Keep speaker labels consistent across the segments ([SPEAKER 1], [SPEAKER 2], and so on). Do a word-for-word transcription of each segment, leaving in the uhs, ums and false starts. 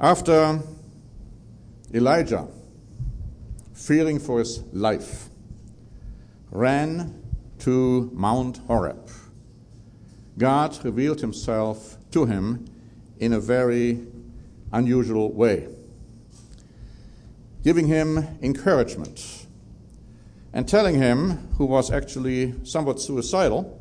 [SPEAKER 1] After Elijah, fearing for his life, ran to Mount Horeb, God revealed himself to him in a very unusual way, giving him encouragement and telling him, who was actually somewhat suicidal,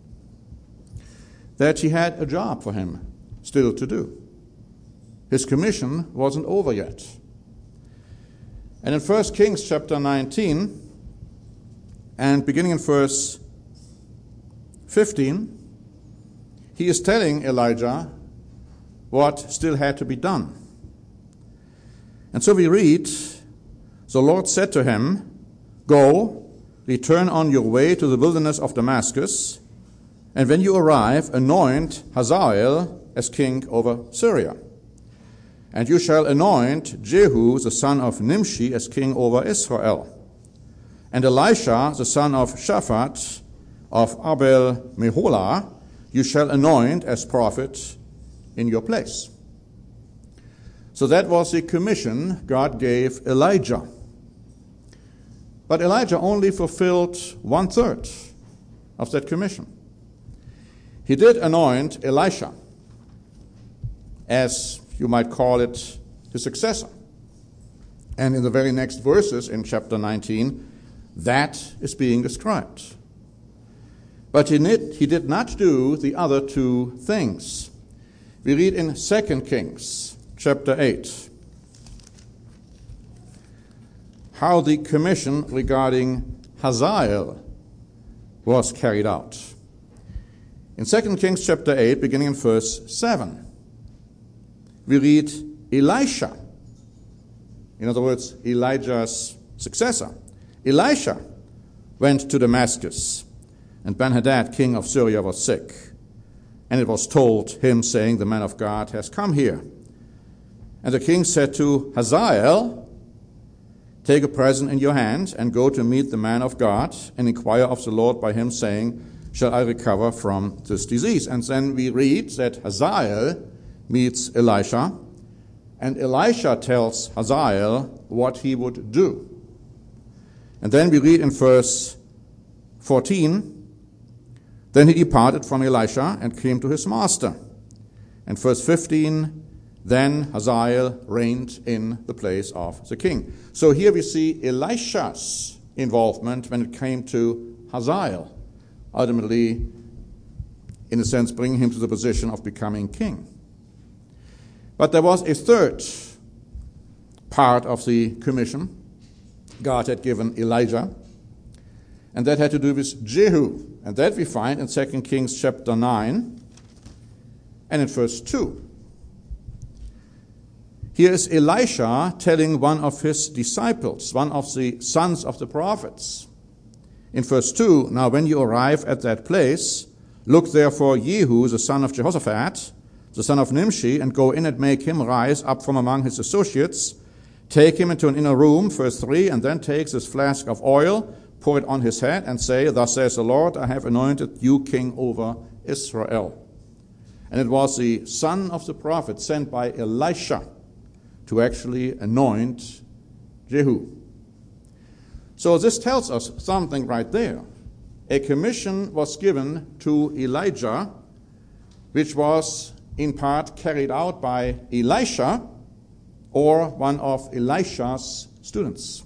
[SPEAKER 1] that he had a job for him still to do. His commission wasn't over yet. And in First Kings chapter nineteen, and beginning in verse fifteen, he is telling Elijah what still had to be done. And so we read, the Lord said to him, "Go, return on your way to the wilderness of Damascus, and when you arrive, anoint Hazael as king over Syria. And you shall anoint Jehu, the son of Nimshi, as king over Israel. And Elisha, the son of Shaphat, of Abel Meholah, you shall anoint as prophet in your place." So that was the commission God gave Elijah. But Elijah only fulfilled one third of that commission. He did anoint Elisha as, you might call it, his successor. And in the very next verses in chapter nineteen, that is being described. But he did, he did not do the other two things. We read in Second Kings chapter eight how the commission regarding Hazael was carried out. In Second Kings chapter eight, beginning in verse seven, we read Elisha, in other words, Elijah's successor. Elisha went to Damascus, and Ben-Hadad, king of Syria, was sick. And it was told him, saying, "The man of God has come here." And the king said to Hazael, "Take a present in your hand, and go to meet the man of God, and inquire of the Lord by him, saying, Shall I recover from this disease?" And then we read that Hazael meets Elisha, and Elisha tells Hazael what he would do. And then we read in verse fourteen, "Then he departed from Elisha and came to his master." And verse fifteen, "Then Hazael reigned in the place of the king." So here we see Elisha's involvement when it came to Hazael, ultimately, in a sense, bringing him to the position of becoming king. But there was a third part of the commission God had given Elijah, and that had to do with Jehu. And that we find in Second Kings chapter nine and in verse two. Here is Elisha telling one of his disciples, one of the sons of the prophets. In verse two, "Now when you arrive at that place, look therefore Jehu, the son of Jehoshaphat, the son of Nimshi, and go in and make him rise up from among his associates. Take him into an inner room," verse three, "and then take this flask of oil, pour it on his head, and say, Thus says the Lord, I have anointed you king over Israel." And it was the son of the prophet sent by Elisha to actually anoint Jehu. So this tells us something right there. A commission was given to Elijah, which was in part carried out by Elisha or one of Elisha's students.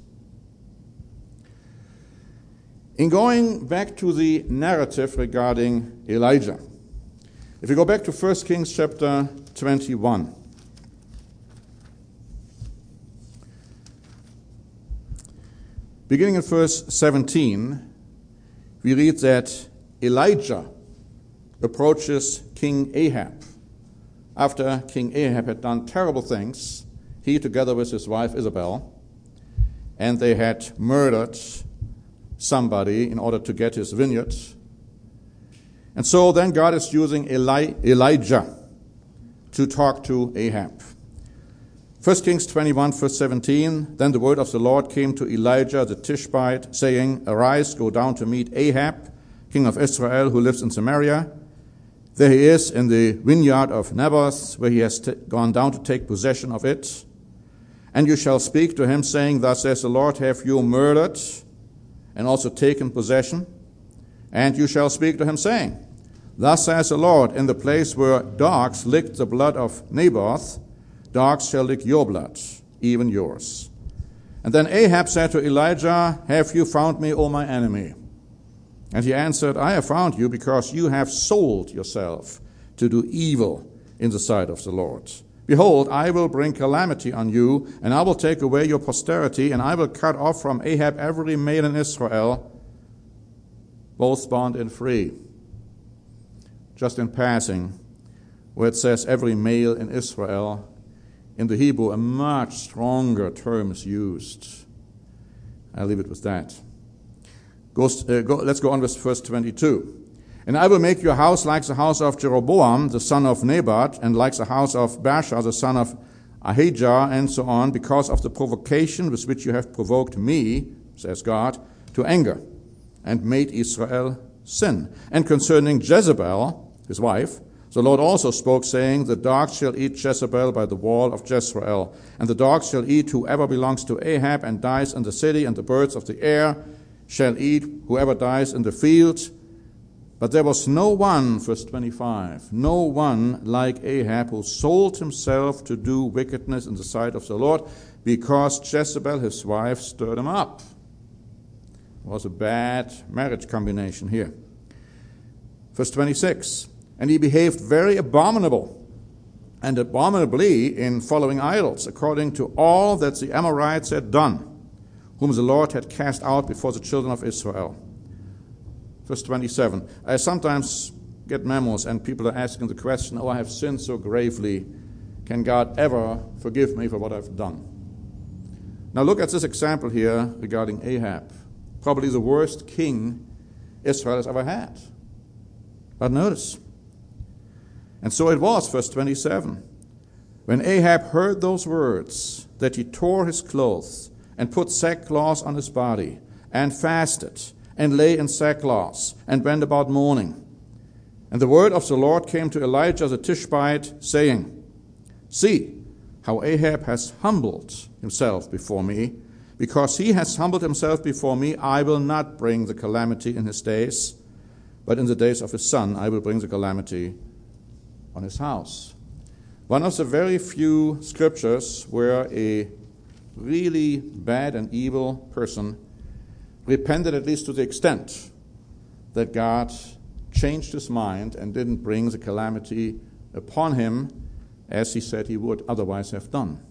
[SPEAKER 1] In going back to the narrative regarding Elijah, if you go back to First Kings chapter twenty-one, beginning in verse seventeen, we read that Elijah approaches King Ahab. After King Ahab had done terrible things, he together with his wife Isabel, and they had murdered somebody in order to get his vineyard. And so then God is using Eli- Elijah to talk to Ahab. First Kings twenty-one, verse seventeen, "Then the word of the Lord came to Elijah the Tishbite, saying, Arise, go down to meet Ahab, king of Israel, who lives in Samaria. There he is in the vineyard of Naboth, where he has t- gone down to take possession of it. And you shall speak to him, saying, Thus says the Lord, have you murdered and also taken possession? And you shall speak to him, saying, Thus says the Lord, in the place where dogs licked the blood of Naboth, dogs shall lick your blood, even yours. And then Ahab said to Elijah, Have you found me, O my enemy? And he answered, I have found you because you have sold yourself to do evil in the sight of the Lord. Behold, I will bring calamity on you, and I will take away your posterity, and I will cut off from Ahab every male in Israel, both bond and free. Just in passing, where it says every male in Israel, in the Hebrew, a much stronger term is used. I'll leave it with that. Goes, uh, go, let's go on with verse twenty-two. And I will make your house like the house of Jeroboam, the son of Nebat, and like the house of Baasha, the son of Ahijah, and so on, because of the provocation with which you have provoked me, says God, to anger, and made Israel sin. And concerning Jezebel, his wife, the Lord also spoke, saying, The dogs shall eat Jezebel by the wall of Jezreel, and the dogs shall eat whoever belongs to Ahab and dies in the city, and the birds of the air shall eat whoever dies in the field. But there was no one, verse twenty-five, no one like Ahab who sold himself to do wickedness in the sight of the Lord, because Jezebel, his wife, stirred him up. It was a bad marriage combination here. Verse twenty-six, and he behaved very abominable and abominably in following idols, according to all that the Amorites had done, whom the Lord had cast out before the children of Israel. Verse twenty-seven, I sometimes get memos and people are asking the question, oh, I have sinned so gravely. Can God ever forgive me for what I've done? Now look at this example here regarding Ahab. Probably the worst king Israel has ever had. But notice, and so it was, verse twenty-seven, when Ahab heard those words, that he tore his clothes and put sackcloth on his body and fasted and lay in sackcloth, and went about mourning. And the word of the Lord came to Elijah the Tishbite, saying, See how Ahab has humbled himself before me. Because he has humbled himself before me, I will not bring the calamity in his days, but in the days of his son I will bring the calamity on his house. One of the very few scriptures where a really bad and evil person repented, at least to the extent that God changed his mind and didn't bring the calamity upon him as he said he would otherwise have done.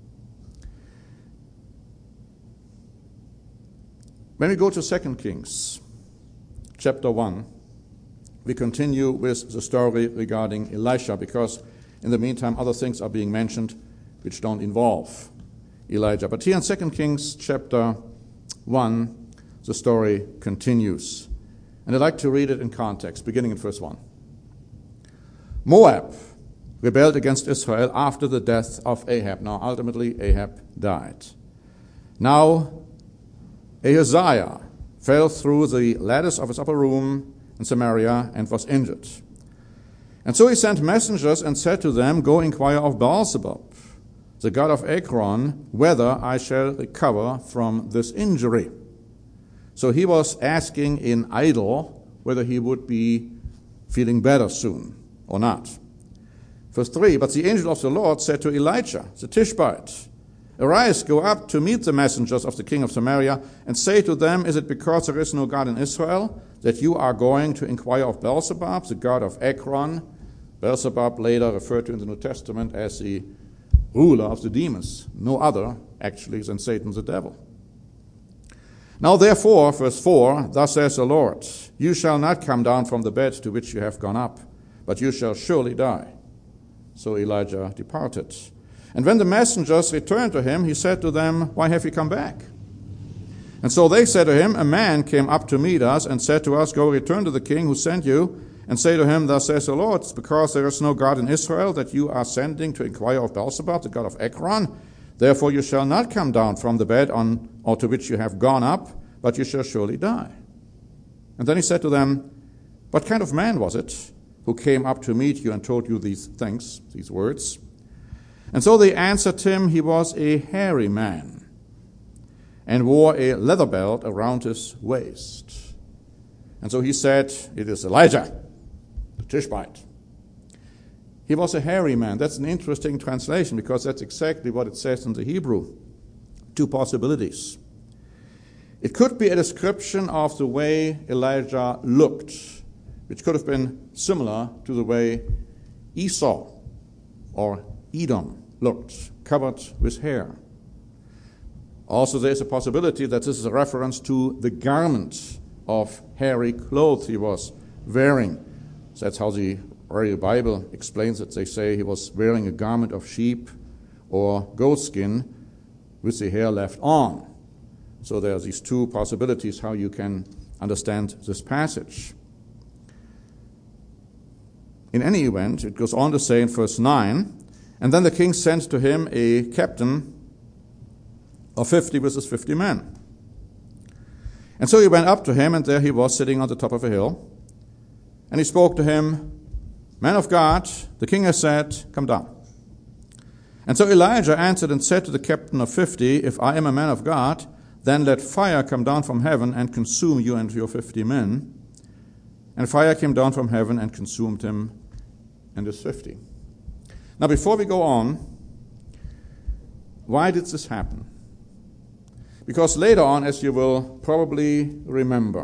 [SPEAKER 1] When we go to Second Kings, chapter one, we continue with the story regarding Elisha, because in the meantime other things are being mentioned which don't involve Elijah. But here in Second Kings, chapter one, the story continues. And I'd like to read it in context, beginning in verse one. Moab rebelled against Israel after the death of Ahab. Now, ultimately, Ahab died. Now, Ahaziah fell through the ladders of his upper room in Samaria and was injured. And so he sent messengers and said to them, Go inquire of Baalzebub, the god of Ekron, whether I shall recover from this injury. So he was asking in idle whether he would be feeling better soon or not. Verse three, But the angel of the Lord said to Elijah, the Tishbite, Arise, go up to meet the messengers of the king of Samaria, and say to them, Is it because there is no God in Israel that you are going to inquire of Beelzebub, the god of Ekron? Beelzebub, later referred to in the New Testament as the ruler of the demons, no other, actually, than Satan the devil. Now therefore, verse four, Thus says the Lord, You shall not come down from the bed to which you have gone up, but you shall surely die. So Elijah departed. And when the messengers returned to him, he said to them, Why have you come back? And so they said to him, A man came up to meet us and said to us, Go return to the king who sent you, and say to him, Thus says the Lord, It's because there is no God in Israel that you are sending to inquire of Beelzebub, the god of Ekron. Therefore you shall not come down from the bed on or to which you have gone up, but you shall surely die. And then he said to them, What kind of man was it who came up to meet you and told you these things, these words? And so they answered him, he was a hairy man, and wore a leather belt around his waist. And so he said, it is Elijah, the Tishbite. He was a hairy man. That's an interesting translation, because that's exactly what it says in the Hebrew. Two possibilities. It could be a description of the way Elijah looked, which could have been similar to the way Esau or Edom looked, covered with hair. Also, there's a possibility that this is a reference to the garment of hairy clothes he was wearing. So that's how the early Bible explains it. They say he was wearing a garment of sheep or goat skin with the hair left on. So there are these two possibilities how you can understand this passage. In any event, it goes on to say in verse nine, and then the king sent to him a captain of fifty with his fifty men. And so he went up to him, and there he was sitting on the top of a hill. And he spoke to him, Man of God, the king has said, come down. And so Elijah answered and said to the captain of fifty, If I am a man of God, then let fire come down from heaven and consume you and your fifty men. And fire came down from heaven and consumed him and his fifty. Now, before we go on, why did this happen? Because later on, as you will probably remember,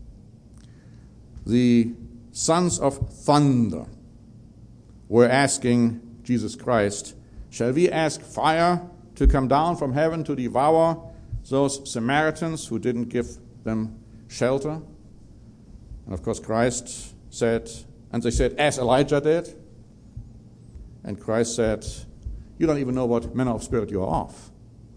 [SPEAKER 1] the sons of thunder were asking Jesus Christ, shall we ask fire to come down from heaven to devour those Samaritans who didn't give them shelter? And of course Christ said, and they said, as Elijah did. And Christ said, you don't even know what manner of spirit you are of.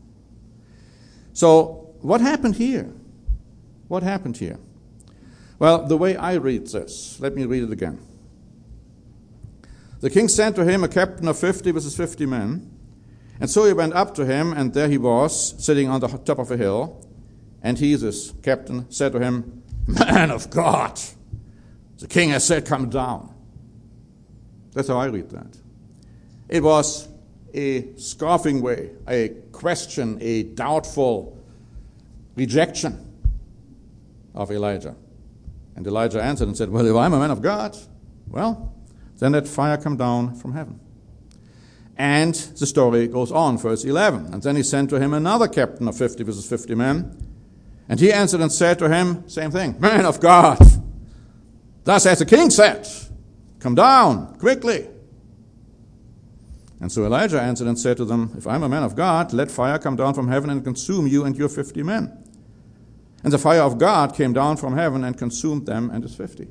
[SPEAKER 1] So what happened here? What happened here? Well, the way I read this, let me read it again. The king sent to him a captain of fifty with his fifty men. And so he went up to him, and there he was, sitting on the top of a hill. And he, this captain, said to him, Man of God, the king has said, come down. That's how I read that. It was a scoffing way, a question, a doubtful rejection of Elijah. And Elijah answered and said, well, if I'm a man of God, well, then let fire come down from heaven. And the story goes on, verse eleven. And then he sent to him another captain of fifty with his fifty men. And he answered and said to him, same thing, man of God, thus as the king said, come down quickly. And so Elijah answered and said to them, if I'm a man of God, let fire come down from heaven and consume you and your fifty men. And the fire of God came down from heaven and consumed them and his fifty.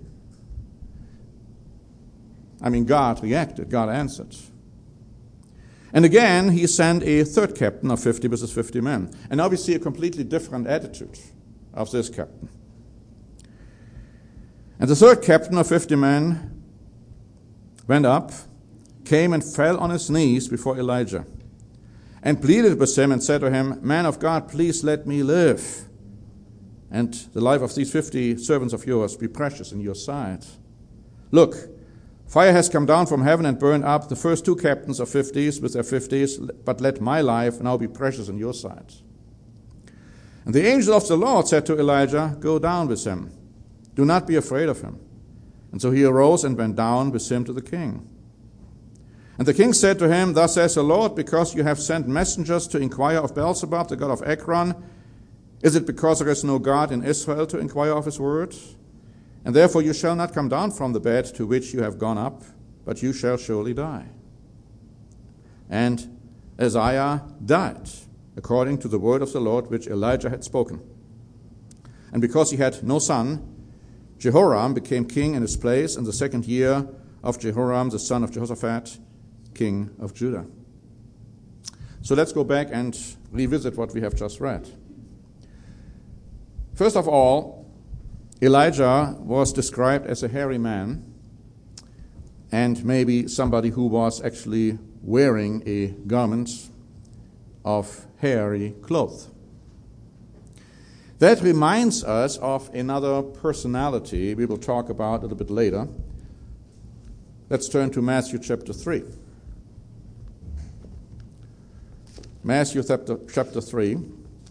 [SPEAKER 1] I mean, God reacted, God answered. And again, he sent a third captain of fifty with his fifty men. And now we see a completely different attitude of this captain. And the third captain of fifty men went up, came and fell on his knees before Elijah, and pleaded with him and said to him, man of God, please let me live, and the life of these fifty servants of yours be precious in your sight. Look, fire has come down from heaven and burned up the first two captains of fifties with their fifties, but let my life now be precious in your sight. And the angel of the Lord said to Elijah, go down with him. Do not be afraid of him. And so he arose and went down with him to the king. And the king said to him, thus says the Lord, because you have sent messengers to inquire of Beelzebub, the god of Ekron, is it because there is no God in Israel to inquire of his word? And therefore you shall not come down from the bed to which you have gone up, but you shall surely die. And Isaiah died, according to the word of the Lord which Elijah had spoken. And because he had no son, Jehoram became king in his place in the second year of Jehoram, the son of Jehoshaphat, king of Judah. So let's go back and revisit what we have just read. First of all, Elijah was described as a hairy man, and maybe somebody who was actually wearing a garment of hairy cloth. That reminds us of another personality we will talk about a little bit later, Let's turn to Matthew chapter three. Matthew chapter, chapter three.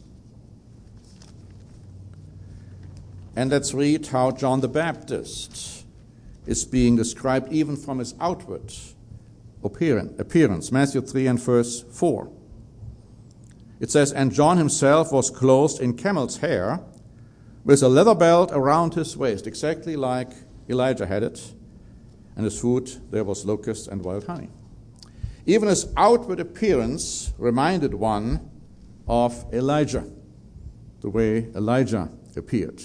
[SPEAKER 1] And let's read how John the Baptist is being described even from his outward appearance. Matthew three and verse four. It says, "And John himself was clothed in camel's hair, with a leather belt around his waist," exactly like Elijah had it, "and his food there was locusts and wild honey." Even his outward appearance reminded one of Elijah, the way Elijah appeared.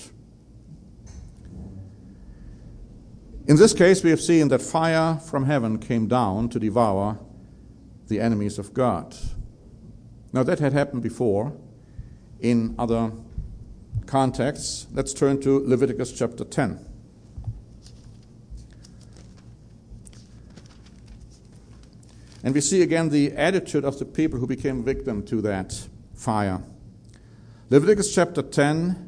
[SPEAKER 1] In this case, we have seen that fire from heaven came down to devour the enemies of God. Now, that had happened before in other contexts. Let's turn to Leviticus chapter ten. And we see again the attitude of the people who became victim to that fire. Leviticus chapter ten,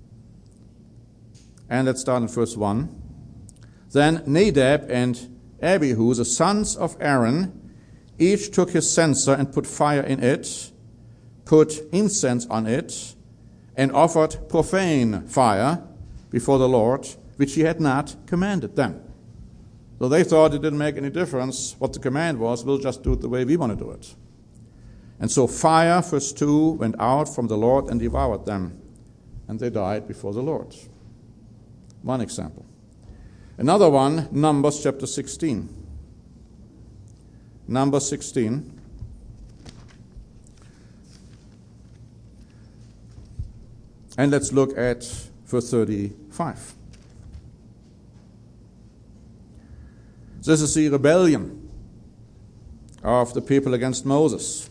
[SPEAKER 1] and let's start in verse one. "Then Nadab and Abihu, the sons of Aaron, each took his censer and put fire in it, put incense on it, and offered profane fire before the Lord, which he had not commanded them." So they thought it didn't make any difference what the command was, we'll just do it the way we want to do it. And so fire, verse two, went out from the Lord and devoured them, and they died before the Lord. One example. Another one, Numbers chapter sixteen. Numbers sixteen. And let's look at verse thirty-five. This is the rebellion of the people against Moses.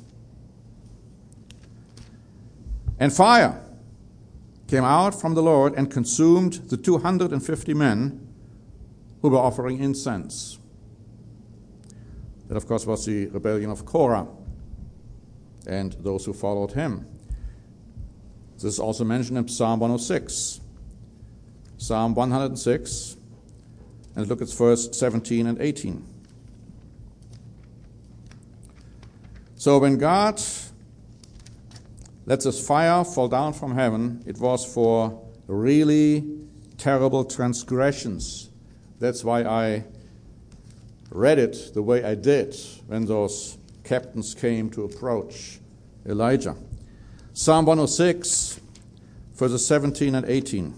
[SPEAKER 1] "And fire came out from the Lord and consumed the two hundred fifty men who were offering incense." That, of course, was the rebellion of Korah and those who followed him. This is also mentioned in Psalm one oh six. Psalm one hundred six, and look at verse seventeen and eighteen. So when God lets this fire fall down from heaven, it was for really terrible transgressions. That's why I read it the way I did when those captains came to approach Elijah. Psalm one oh six, verses seventeen and eighteen.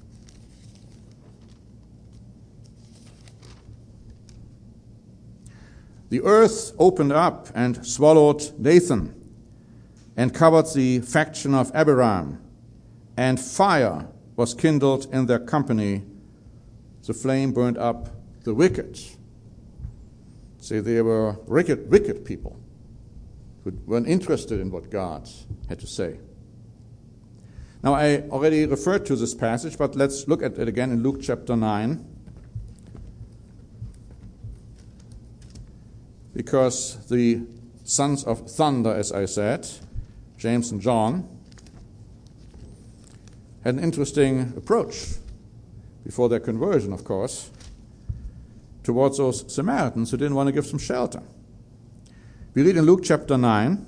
[SPEAKER 1] "The earth opened up and swallowed Dathan, and covered the faction of Abiram, and fire was kindled in their company. The flame burned up the wicked." See, they were wicked, wicked people who weren't interested in what God had to say. Now, I already referred to this passage, but let's look at it again in Luke chapter nine. Because the sons of thunder, as I said, James and John, had an interesting approach before their conversion, of course, towards those Samaritans who didn't want to give them shelter. We read in Luke chapter nine,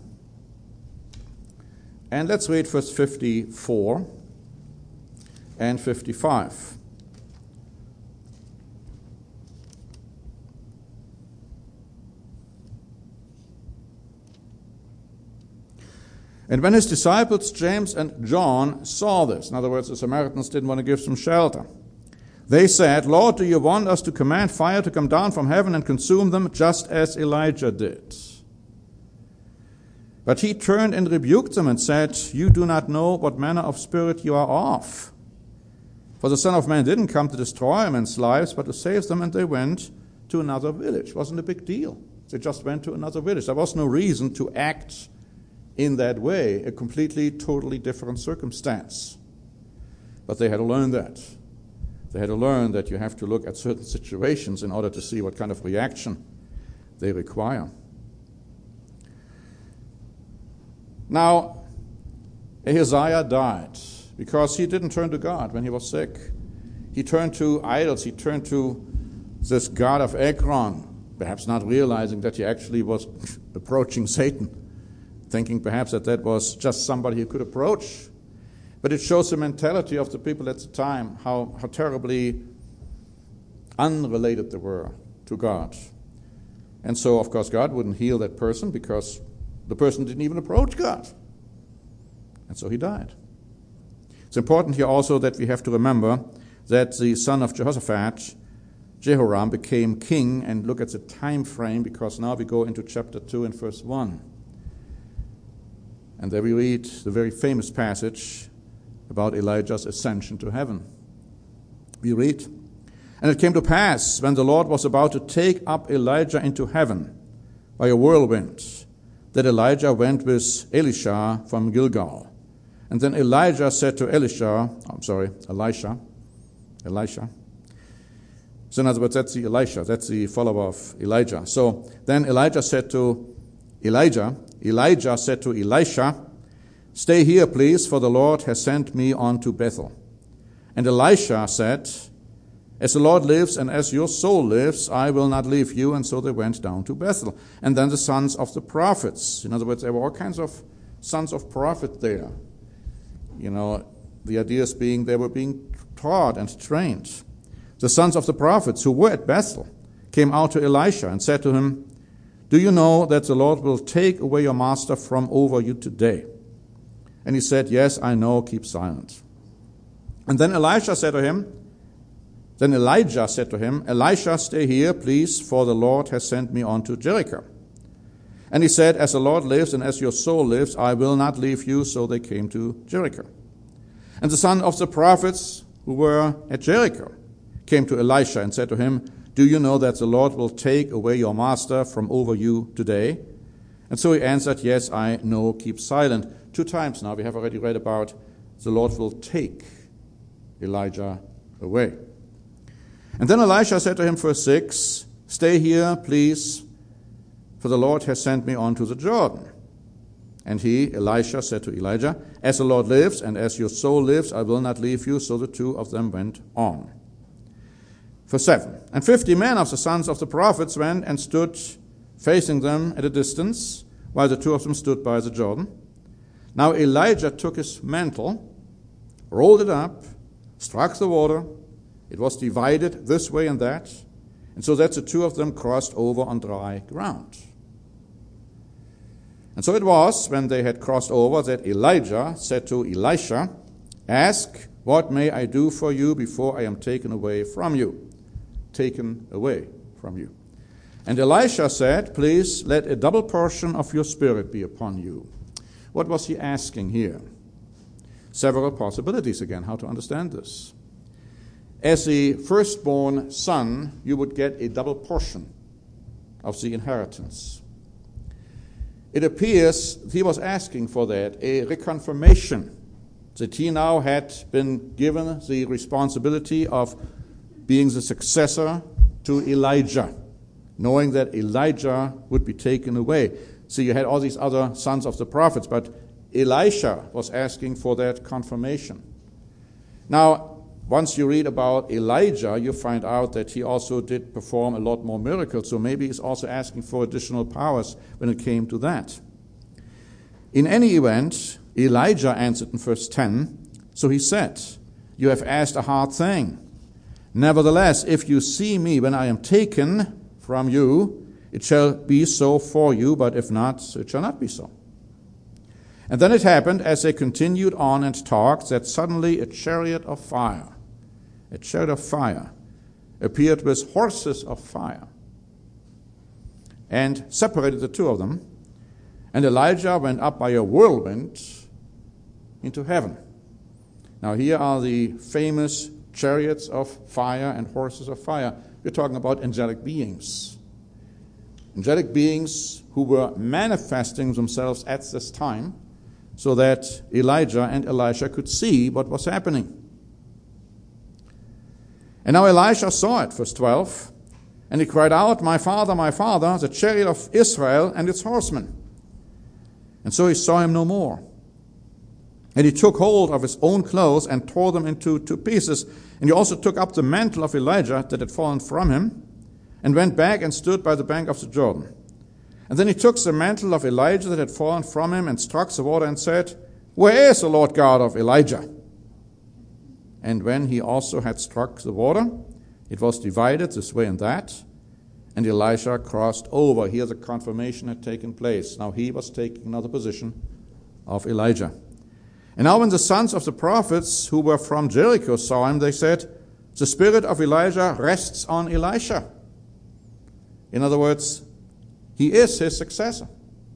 [SPEAKER 1] and let's read verse fifty-four and fifty-five. "And when his disciples James and John saw this," in other words, the Samaritans didn't want to give them shelter, "they said, 'Lord, do you want us to command fire to come down from heaven and consume them, just as Elijah did?' But he turned and rebuked them and said, 'You do not know what manner of spirit you are of. For the Son of Man didn't come to destroy men's lives, but to save them.' And they went to another village." It wasn't a big deal. They just went to another village. There was no reason to act in that way, a completely, totally different circumstance. But they had to learn that. They had to learn that you have to look at certain situations in order to see what kind of reaction they require. Now, Ahaziah died because he didn't turn to God when he was sick. He turned to idols. He turned to this god of Ekron, perhaps not realizing that he actually was approaching Satan, thinking perhaps that that was just somebody he could approach. But it shows the mentality of the people at the time, how, how terribly unrelated they were to God. And so, of course, God wouldn't heal that person because the person didn't even approach God. And so he died. It's important here also that we have to remember that the son of Jehoshaphat, Jehoram, became king, and look at the time frame, because now we go into chapter two and verse one. And there we read the very famous passage about Elijah's ascension to heaven. We read, "And it came to pass, when the Lord was about to take up Elijah into heaven by a whirlwind, that Elijah went with Elisha from Gilgal. And then Elijah said to Elisha, I'm sorry, Elisha, Elisha. So in other words, that's the Elisha, that's the follower of Elijah. So then Elijah said to Elijah, Elijah said to Elisha, 'Stay here, please, for the Lord has sent me on to Bethel.' And Elisha said, 'As the Lord lives and as your soul lives, I will not leave you.' And so they went down to Bethel. And then the sons of the prophets. In other words, there were all kinds of sons of prophet there. You know, the ideas being they were being taught and trained. The sons of the prophets who were at Bethel came out to Elisha and said to him, 'Do you know that the Lord will take away your master from over you today?' And he said, 'Yes, I know, keep silent.' And then Elisha said to him, Then Elijah said to him, 'Elisha, stay here, please, for the Lord has sent me on to Jericho.' And he said, 'As the Lord lives and as your soul lives, I will not leave you.' So they came to Jericho. And the son of the prophets who were at Jericho came to Elisha and said to him, 'Do you know that the Lord will take away your master from over you today?' And so he answered, 'Yes, I know, keep silent.'" Two times now we have already read about the Lord will take Elijah away. And then Elisha said to him, verse six, "Stay here, please, for the Lord has sent me on to the Jordan." And he, Elisha, said to Elijah, "As the Lord lives and as your soul lives, I will not leave you." So the two of them went on. Verse seven, "And fifty men of the sons of the prophets went and stood facing them at a distance, while the two of them stood by the Jordan. Now Elijah took his mantle, rolled it up, struck the water. It was divided this way and that, and so that the two of them crossed over on dry ground. And so it was, when they had crossed over, that Elijah said to Elisha, 'Ask, what may I do for you before I am taken away from you?'" Taken away from you. "And Elisha said, 'Please let a double portion of your spirit be upon you.'" What was he asking here? Several possibilities again, how to understand this. As the firstborn son, you would get a double portion of the inheritance. It appears he was asking for that, a reconfirmation that he now had been given the responsibility of being the successor to Elijah, knowing that Elijah would be taken away. So you had all these other sons of the prophets, but Elisha was asking for that confirmation. Now, once you read about Elijah, you find out that he also did perform a lot more miracles, so maybe he's also asking for additional powers when it came to that. In any event, Elijah answered in verse ten, "So he said, 'You have asked a hard thing. Nevertheless, if you see me when I am taken from you, it shall be so for you, but if not, it shall not be so.' And then it happened, as they continued on and talked, that suddenly a chariot of fire, a chariot of fire, appeared with horses of fire, and separated the two of them. And Elijah went up by a whirlwind into heaven." Now here are the famous chariots of fire and horses of fire. We're talking about angelic beings. Angelic beings who were manifesting themselves at this time so that Elijah and Elisha could see what was happening. And now Elisha saw it, verse twelve, and he cried out, "My father, my father, the chariot of Israel and its horsemen." And so he saw him no more. And he took hold of his own clothes and tore them into two pieces. And he also took up the mantle of Elijah that had fallen from him, and went back and stood by the bank of the Jordan. And then he took the mantle of Elijah that had fallen from him and struck the water and said, Where is the Lord God of Elijah? And when he also had struck the water, it was divided this way and that, and Elisha crossed over. Here the confirmation had taken place. Now he was taking another position of Elijah. And now when the sons of the prophets who were from Jericho saw him, they said, The spirit of Elijah rests on Elisha. In other words, he is his successor.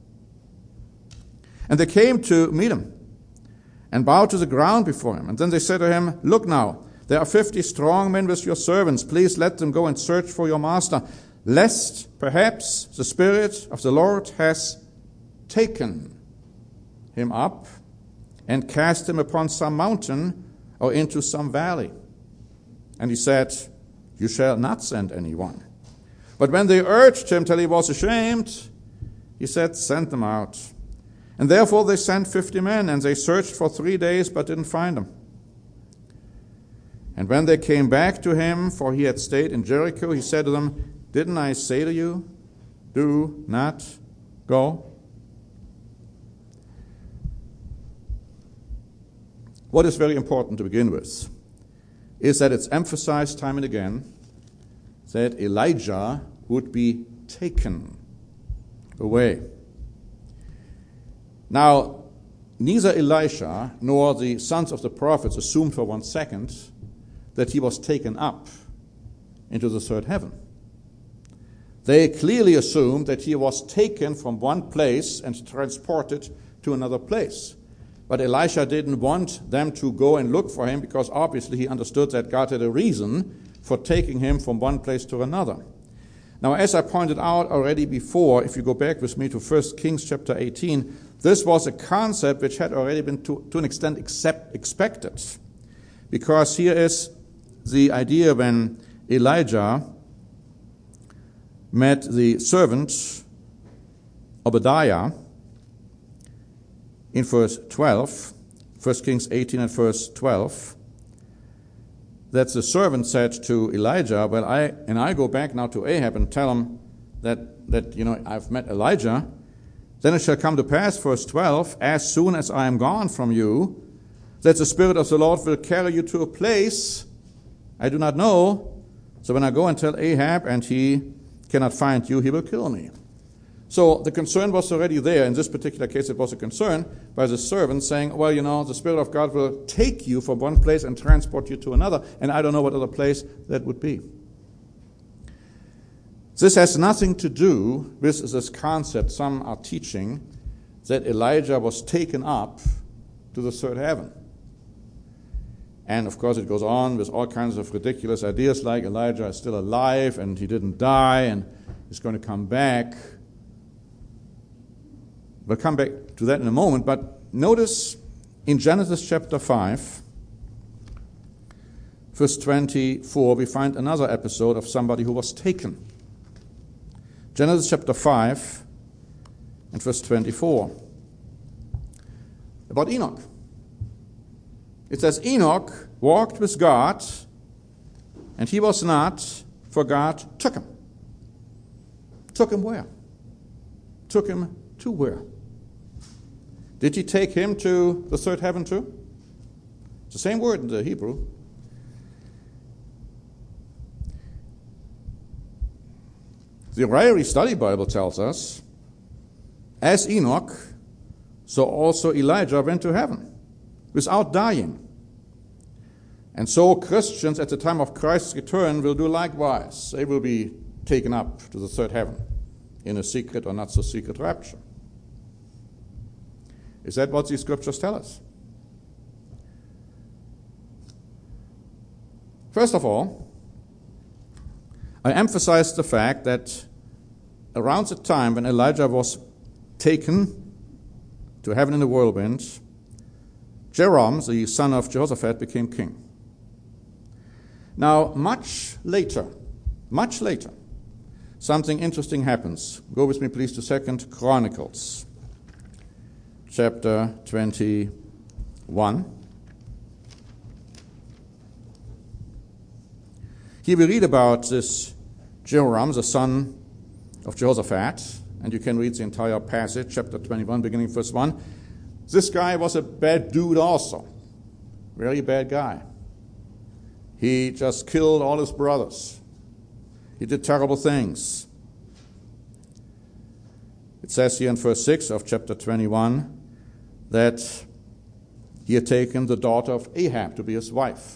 [SPEAKER 1] And they came to meet him and bowed to the ground before him. And then they said to him, Look now, there are fifty strong men with your servants. Please let them go and search for your master, lest perhaps the Spirit of the Lord has taken him up and cast him upon some mountain or into some valley. And he said, You shall not send anyone. But when they urged him till he was ashamed, he said, Send them out. And therefore they sent fifty men, and they searched for three days, but didn't find him. And when they came back to him, for he had stayed in Jericho, he said to them, Didn't I say to you, do not go? What is very important to begin with is that it's emphasized time and again that Elijah would be taken away. Now, neither Elisha nor the sons of the prophets assumed for one second that he was taken up into the third heaven. They clearly assumed that he was taken from one place and transported to another place. But Elisha didn't want them to go and look for him because obviously he understood that God had a reason for taking him from one place to another. Now, as I pointed out already before, if you go back with me to First Kings chapter eighteen, this was a concept which had already been to, to an extent accept, expected. Because here is the idea when Elijah met the servant Obadiah in verse twelve, First Kings eighteen and verse twelve, that the servant said to Elijah, well, I and I go back now to Ahab and tell him that, that you know, I've met Elijah. Then it shall come to pass, verse twelve, as soon as I am gone from you, that the Spirit of the Lord will carry you to a place I do not know. So when I go and tell Ahab and he cannot find you, he will kill me. So the concern was already there. In this particular case, it was a concern by the servant saying, well, you know, the Spirit of God will take you from one place and transport you to another, and I don't know what other place that would be. This has nothing to do with this concept some are teaching that Elijah was taken up to the third heaven. And of course it goes on with all kinds of ridiculous ideas like Elijah is still alive and he didn't die and is going to come back. We'll come back to that in a moment, but notice in Genesis chapter five, verse twenty-four, we find another episode of somebody who was taken. Genesis chapter five and verse twenty-four. About Enoch. It says, Enoch walked with God, and he was not, for God took him. Took him where? Took him to where? Did he take him to the third heaven too? It's the same word in the Hebrew. The Ryrie Study Bible tells us, as Enoch, so also Elijah went to heaven without dying. And so Christians at the time of Christ's return will do likewise. They will be taken up to the third heaven in a secret or not so secret rapture. Is that what these scriptures tell us? First of all, I emphasize the fact that around the time when Elijah was taken to heaven in the whirlwind, Joram, the son of Jehoshaphat, became king. Now, much later, much later, something interesting happens. Go with me, please, to Second Chronicles, chapter twenty-one. Here we read about this Jehoram, the son of Jehoshaphat, and you can read the entire passage, chapter twenty-one, beginning verse one. This guy was a bad dude also. Very bad guy. He just killed all his brothers. He did terrible things. It says here in verse six of chapter twenty-one that he had taken the daughter of Ahab to be his wife.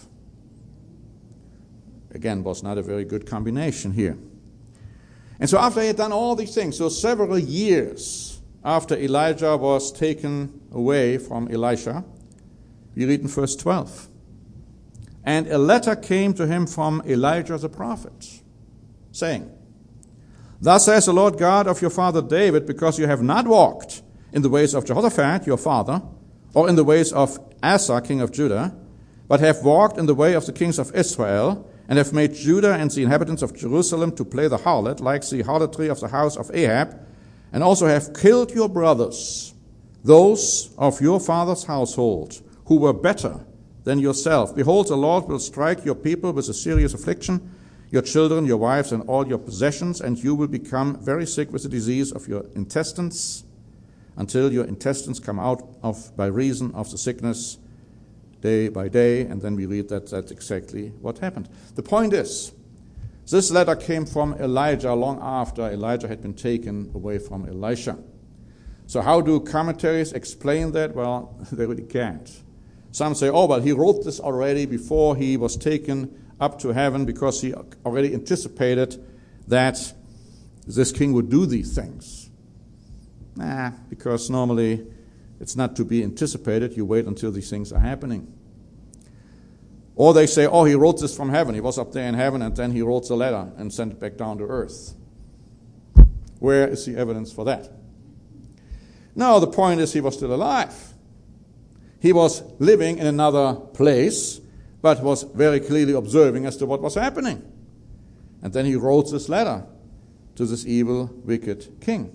[SPEAKER 1] Again, was not a very good combination here. And so after he had done all these things, so several years after Elijah was taken away from Elisha, we read in verse twelve. And a letter came to him from Elijah the prophet, saying, Thus says the Lord God of your father David, because you have not walked in the ways of Jehoshaphat your father, or in the ways of Asa king of Judah, but have walked in the way of the kings of Israel, and have made Judah and the inhabitants of Jerusalem to play the harlot, like the harlotry of the house of Ahab, and also have killed your brothers, those of your father's household, who were better than yourself. Behold, the Lord will strike your people with a serious affliction, your children, your wives, and all your possessions, and you will become very sick with the disease of your intestines, until your intestines come out of by reason of the sickness day by day. And then we read that that's exactly what happened. The point is, this letter came from Elijah long after Elijah had been taken away from Elisha. So how do commentaries explain that? Well, they really can't. Some say, oh, well, he wrote this already before he was taken up to heaven because he already anticipated that this king would do these things. Nah, because normally it's not to be anticipated. You wait until these things are happening. Or they say, oh, he wrote this from heaven. He was up there in heaven, and then he wrote the letter and sent it back down to earth. Where is the evidence for that? No, the point is he was still alive. He was living in another place, but was very clearly observing as to what was happening. And then he wrote this letter to this evil, wicked king.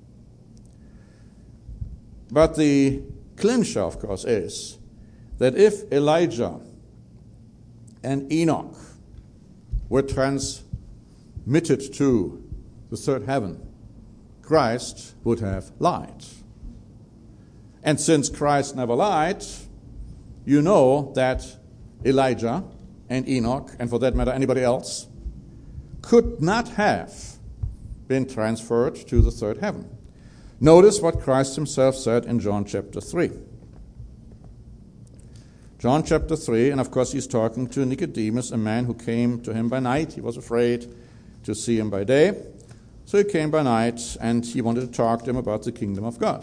[SPEAKER 1] But the clincher, of course, is that if Elijah and Enoch were transmitted to the third heaven, Christ would have lied. And since Christ never lied, you know that Elijah and Enoch, and for that matter anybody else, could not have been transferred to the third heaven. Notice what Christ himself said in John chapter three. John chapter three, and of course he's talking to Nicodemus, a man who came to him by night. He was afraid to see him by day. So he came by night, and he wanted to talk to him about the kingdom of God.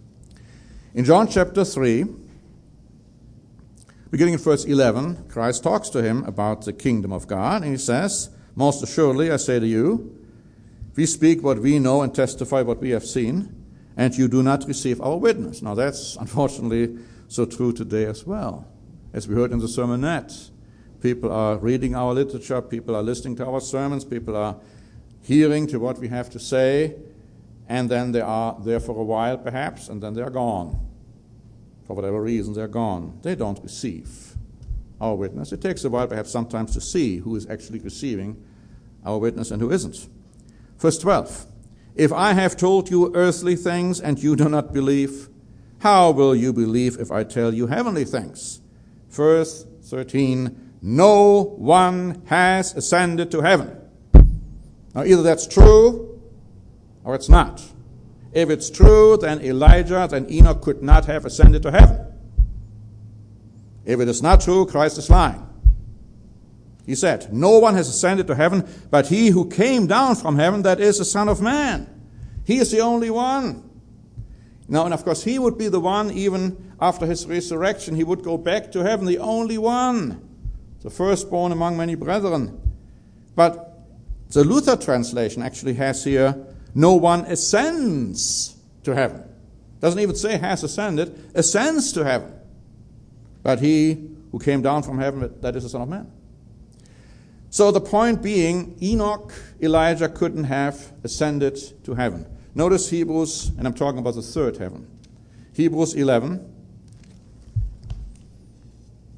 [SPEAKER 1] In John chapter three, beginning in verse eleven, Christ talks to him about the kingdom of God, and he says, Most assuredly I say to you, we speak what we know and testify what we have seen, and you do not receive our witness. Now that's unfortunately so true today as well. As we heard in the sermonette, people are reading our literature, people are listening to our sermons, people are hearing to what we have to say, and then they are there for a while perhaps, and then they are gone. For whatever reason, they're gone. They don't receive our witness. It takes a while perhaps sometimes to see who is actually receiving our witness and who isn't. Verse twelve, if I have told you earthly things and you do not believe, how will you believe if I tell you heavenly things? Verse thirteen, no one has ascended to heaven. Now either that's true or it's not. If it's true, then Elijah, then Enoch could not have ascended to heaven. If it is not true, Christ is lying. He said, no one has ascended to heaven, but he who came down from heaven, that is the Son of Man. He is the only one. Now, and of course, he would be the one, even after his resurrection, he would go back to heaven, the only one, the firstborn among many brethren. But the Luther translation actually has here, no one ascends to heaven. Doesn't even say has ascended, ascends to heaven. But he who came down from heaven, that is the Son of Man. So the point being, Enoch, Elijah couldn't have ascended to heaven. Notice Hebrews, and I'm talking about the third heaven. Hebrews eleven.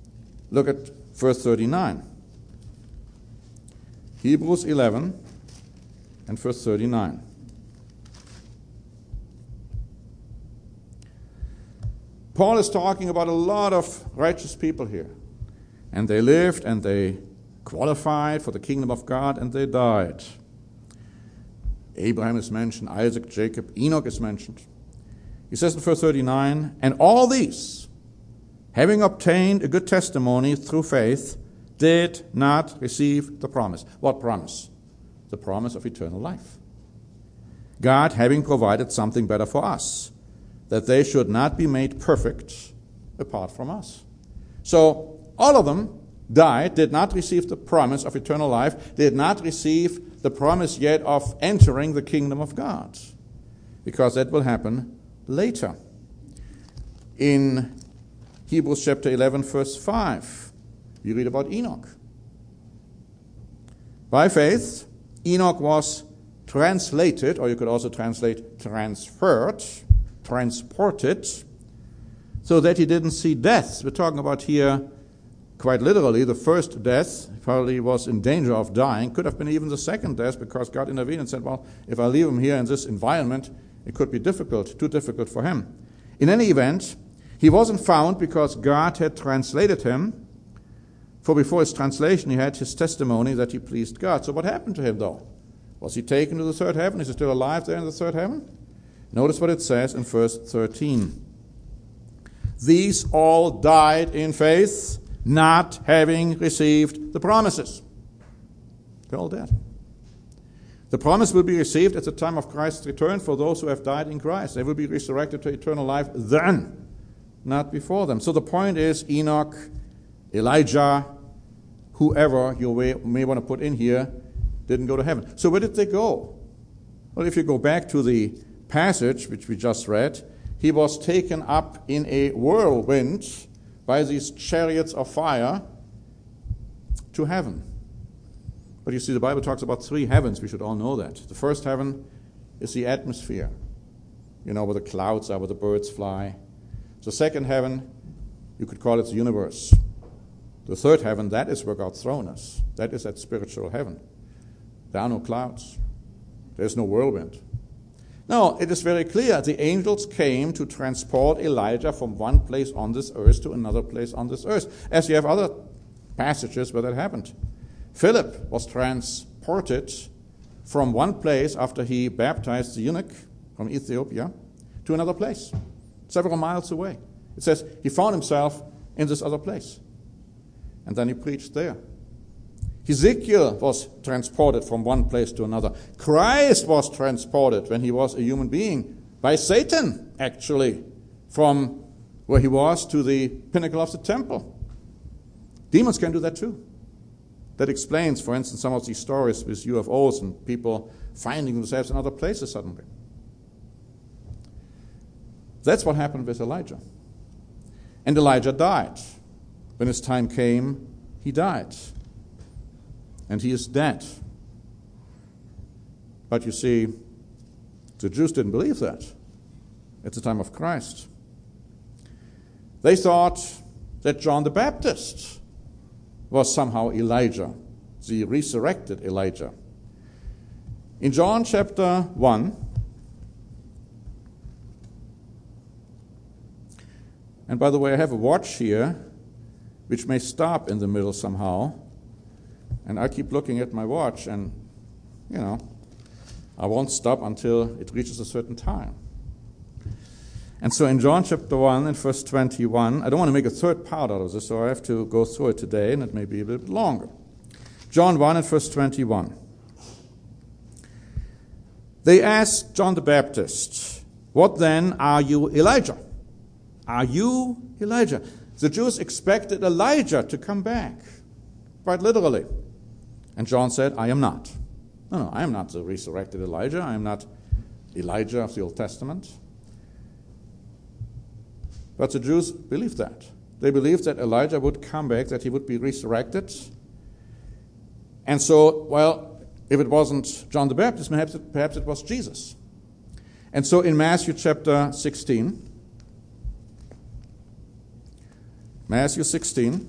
[SPEAKER 1] Look at verse thirty-nine. Hebrews eleven, and verse thirty-nine. Paul is talking about a lot of righteous people here. And they lived and they qualified for the kingdom of God and they died. Abraham is mentioned, Isaac, Jacob, Enoch is mentioned. He says in verse thirty-nine, and all these, having obtained a good testimony through faith, did not receive the promise. What promise? The promise of eternal life. God having provided something better for us, that they should not be made perfect apart from us. So all of them died, did not receive the promise of eternal life, did not receive the promise yet of entering the kingdom of God, because that will happen later. In Hebrews chapter eleven, verse five, we read about Enoch. By faith, Enoch was translated, or you could also translate transferred, transported, so that he didn't see death. We're talking about here, quite literally, the first death. Probably was in danger of dying. Could have been even the second death, because God intervened and said, well, if I leave him here in this environment, it could be difficult, too difficult for him. In any event, he wasn't found because God had translated him. For before his translation, he had his testimony that he pleased God. So what happened to him, though? Was he taken to the third heaven? Is he still alive there in the third heaven? Notice what it says in verse thirteen. These all died in faith, not having received the promises. They're all dead. The promise will be received at the time of Christ's return for those who have died in Christ. They will be resurrected to eternal life then, not before them. So the point is, Enoch, Elijah, whoever you may, may want to put in here, didn't go to heaven. So where did they go? Well, if you go back to the passage which we just read, he was taken up in a whirlwind by these chariots of fire to heaven. But you see, the Bible talks about three heavens. We should all know that. The first heaven is the atmosphere, you know, where the clouds are, where the birds fly. The second heaven, you could call it the universe. The third heaven, that is where God's throne is. That is that spiritual heaven. There are no clouds. There's no whirlwind. Now, it is very clear. The angels came to transport Elijah from one place on this earth to another place on this earth, as you have other passages where that happened. Philip was transported from one place after he baptized the eunuch from Ethiopia to another place, several miles away. It says he found himself in this other place, and then he preached there. Ezekiel was transported from one place to another. Christ was transported when he was a human being by Satan, actually, from where he was to the pinnacle of the temple. Demons can do that too. That explains, for instance, some of these stories with U F Os and people finding themselves in other places suddenly. That's what happened with Elijah. And Elijah died. When his time came, he died. And he is dead. But you see, the Jews didn't believe that at the time of Christ. They thought that John the Baptist was somehow Elijah, the resurrected Elijah. In John chapter one, and by the way, I have a watch here which may stop in the middle somehow. And I keep looking at my watch, and, you know, I won't stop until it reaches a certain time. And so in John chapter one and verse twenty-one, I don't want to make a third part out of this, so I have to go through it today, and it may be a little bit longer. John one and verse twenty-one. They asked John the Baptist, "What then, are you Elijah?" Are you Elijah? The Jews expected Elijah to come back, quite literally. And John said, I am not. No, no, I am not the resurrected Elijah. I am not Elijah of the Old Testament. But the Jews believed that. They believed that Elijah would come back, that he would be resurrected. And so, well, if it wasn't John the Baptist, perhaps it, perhaps it was Jesus. And so in Matthew chapter sixteen, Matthew sixteen,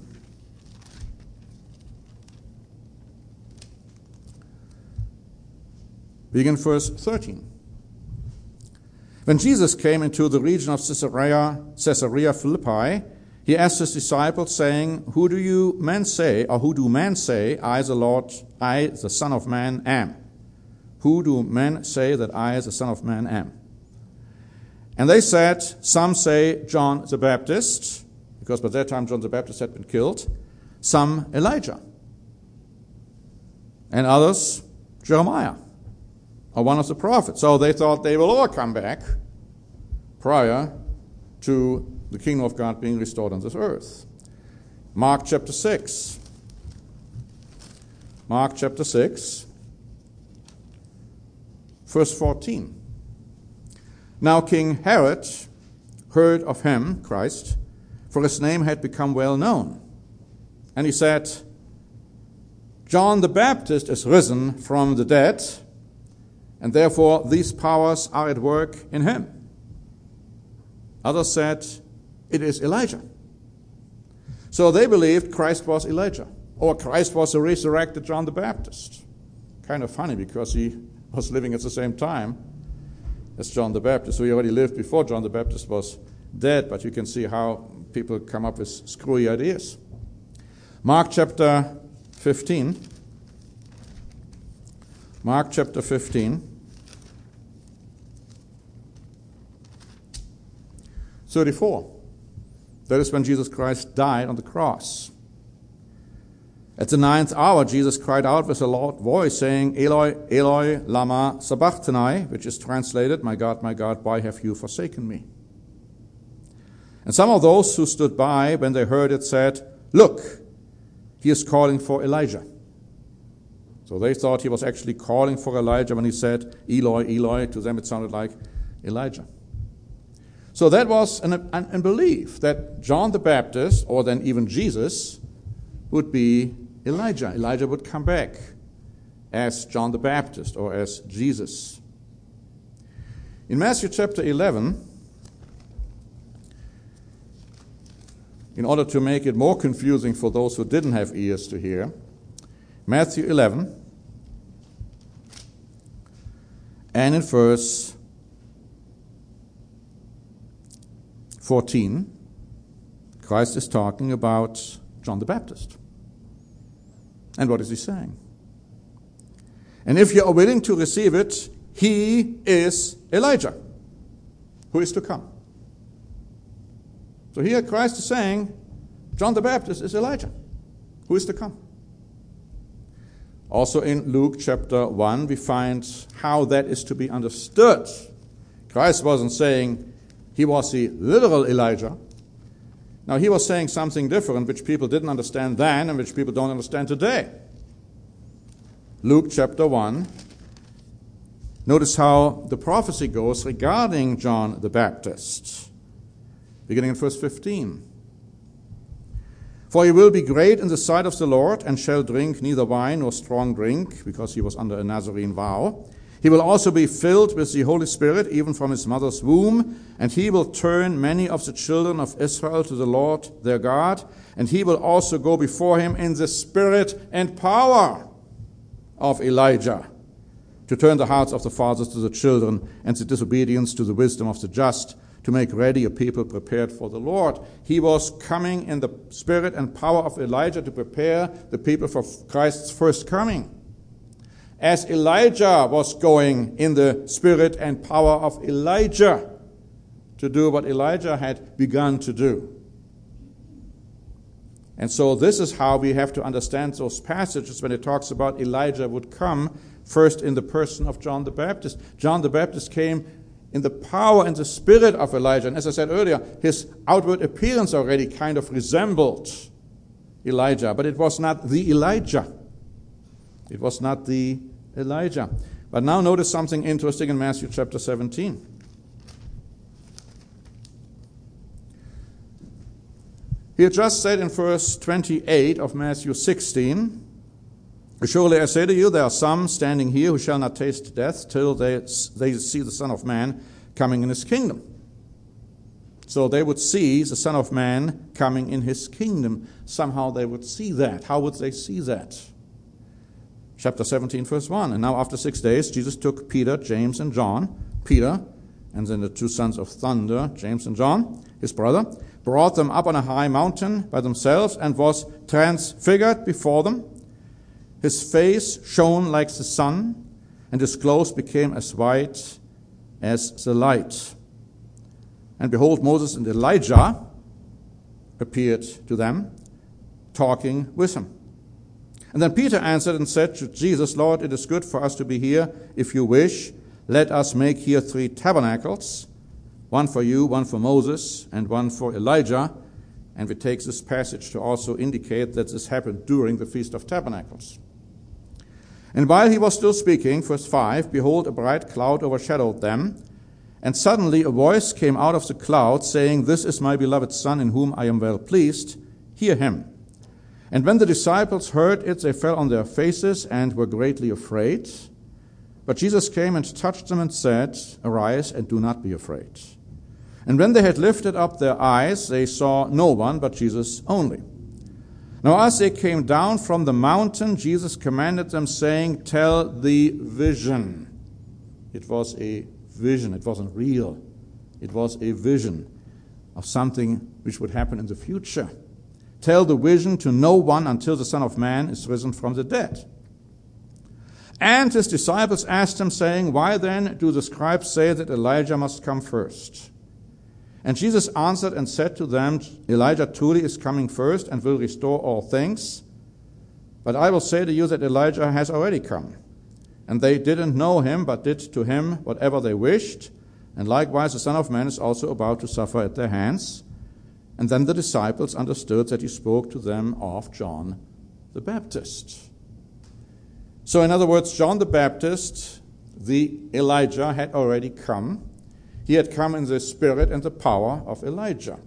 [SPEAKER 1] Begin verse thirteen. When Jesus came into the region of Caesarea, Caesarea Philippi, he asked his disciples, saying, Who do you men say, or who do men say, I the Lord, I the Son of Man am? Who do men say that I the Son of Man am? And they said, some say John the Baptist, because by that time John the Baptist had been killed, some Elijah, and others Jeremiah, or one of the prophets. So they thought they will all come back prior to the kingdom of God being restored on this earth. Mark chapter six. Mark chapter six, verse fourteen. Now King Herod heard of him, Christ, for his name had become well known. And he said, John the Baptist is risen from the dead, and therefore these powers are at work in him. Others said, it is Elijah. So they believed Christ was Elijah, or Christ was the resurrected John the Baptist. Kind of funny, because he was living at the same time as John the Baptist. So he already lived before John the Baptist was dead, but you can see how people come up with screwy ideas. Mark chapter fifteen. Mark chapter fifteen. thirty-four. That is when Jesus Christ died on the cross. At the ninth hour, Jesus cried out with a loud voice, saying, Eloi, Eloi, lama sabachthani, which is translated, My God, my God, why have you forsaken me? And some of those who stood by, when they heard it, said, Look, he is calling for Elijah. So they thought he was actually calling for Elijah when he said, Eloi, Eloi. To them it sounded like Elijah. So that was an, an, an belief that John the Baptist, or then even Jesus, would be Elijah. Elijah would come back as John the Baptist or as Jesus. In Matthew chapter eleven, in order to make it more confusing for those who didn't have ears to hear, Matthew eleven, and in verse fourteen, Christ is talking about John the Baptist. And what is he saying? And if you are willing to receive it, he is Elijah, who is to come. So here Christ is saying, John the Baptist is Elijah, who is to come. Also in Luke chapter one, we find how that is to be understood. Christ wasn't saying he was the literal Elijah. Now, he was saying something different, which people didn't understand then and which people don't understand today. Luke chapter one. Notice how the prophecy goes regarding John the Baptist, beginning in verse fifteen. For he will be great in the sight of the Lord, and shall drink neither wine nor strong drink, because he was under a Nazarene vow. He will also be filled with the Holy Spirit, even from his mother's womb, and he will turn many of the children of Israel to the Lord their God, and he will also go before him in the spirit and power of Elijah, to turn the hearts of the fathers to the children, and the disobedience to the wisdom of the just, to make ready a people prepared for the Lord. He was coming in the spirit and power of Elijah to prepare the people for Christ's first coming. As Elijah was going in the spirit and power of Elijah to do what Elijah had begun to do. And so this is how we have to understand those passages when it talks about Elijah would come first in the person of John the Baptist. John the Baptist came in the power and the spirit of Elijah. And as I said earlier, his outward appearance already kind of resembled Elijah, but it was not the Elijah. It was not the Elijah. But now notice something interesting in Matthew chapter seventeen. He had just said in verse twenty-eight of Matthew sixteen, Surely I say to you, there are some standing here who shall not taste death till they, they see the Son of Man coming in his kingdom. So they would see the Son of Man coming in his kingdom. Somehow they would see that. How would they see that? chapter seventeen, verse one. And now after six days, Jesus took Peter, James, and John, Peter, and then the two sons of thunder, James and John, his brother, brought them up on a high mountain by themselves and was transfigured before them. His face shone like the sun, and his clothes became as white as the light. And behold, Moses and Elijah appeared to them, talking with him. And then Peter answered and said to Jesus, Lord, it is good for us to be here. If you wish, let us make here three tabernacles, one for you, one for Moses, and one for Elijah. And we take this passage to also indicate that this happened during the Feast of Tabernacles. And while he was still speaking, verse five, behold, a bright cloud overshadowed them, and suddenly a voice came out of the cloud, saying, This is my beloved Son, in whom I am well pleased. Hear him. And when the disciples heard it, they fell on their faces and were greatly afraid. But Jesus came and touched them and said, Arise and do not be afraid. And when they had lifted up their eyes, they saw no one but Jesus only. Now as they came down from the mountain, Jesus commanded them, saying, Tell the vision. It was a vision. It wasn't real. It was a vision of something which would happen in the future. Tell the vision to no one until the Son of Man is risen from the dead. And his disciples asked him, saying, Why then do the scribes say that Elijah must come first? And Jesus answered and said to them, Elijah truly is coming first and will restore all things. But I will say to you that Elijah has already come. And they didn't know him, but did to him whatever they wished. And likewise the Son of Man is also about to suffer at their hands. And then the disciples understood that he spoke to them of John the Baptist. So in other words, John the Baptist, the Elijah, had already come. He had come in the spirit and the power of Elijah.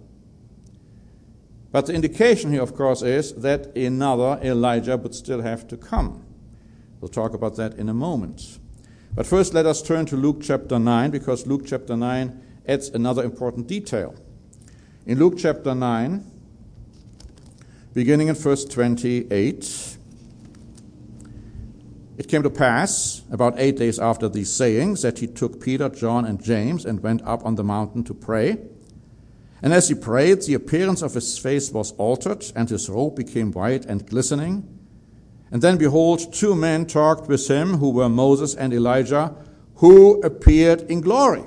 [SPEAKER 1] But the indication here, of course, is that another Elijah would still have to come. We'll talk about that in a moment. But first, let us turn to Luke chapter nine, because Luke chapter nine adds another important detail. In Luke chapter nine, beginning in verse twenty-eight, it came to pass, about eight days after these sayings, that he took Peter, John, and James and went up on the mountain to pray. And as he prayed, the appearance of his face was altered, and his robe became white and glistening. And then, behold, two men talked with him, who were Moses and Elijah, who appeared in glory,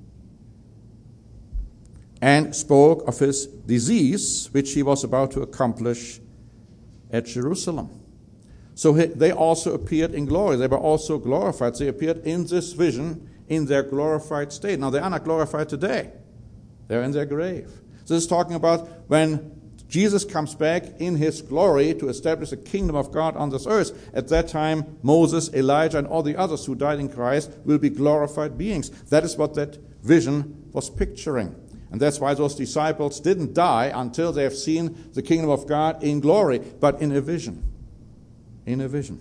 [SPEAKER 1] and spoke of his disease, which he was about to accomplish at Jerusalem. So they also appeared in glory. They were also glorified. They appeared in this vision in their glorified state. Now, they are not glorified today. They're in their grave. This is talking about when Jesus comes back in his glory to establish the kingdom of God on this earth. At that time, Moses, Elijah, and all the others who died in Christ will be glorified beings. That is what that vision was picturing. And that's why those disciples didn't die until they have seen the kingdom of God in glory, but in a vision. In a vision.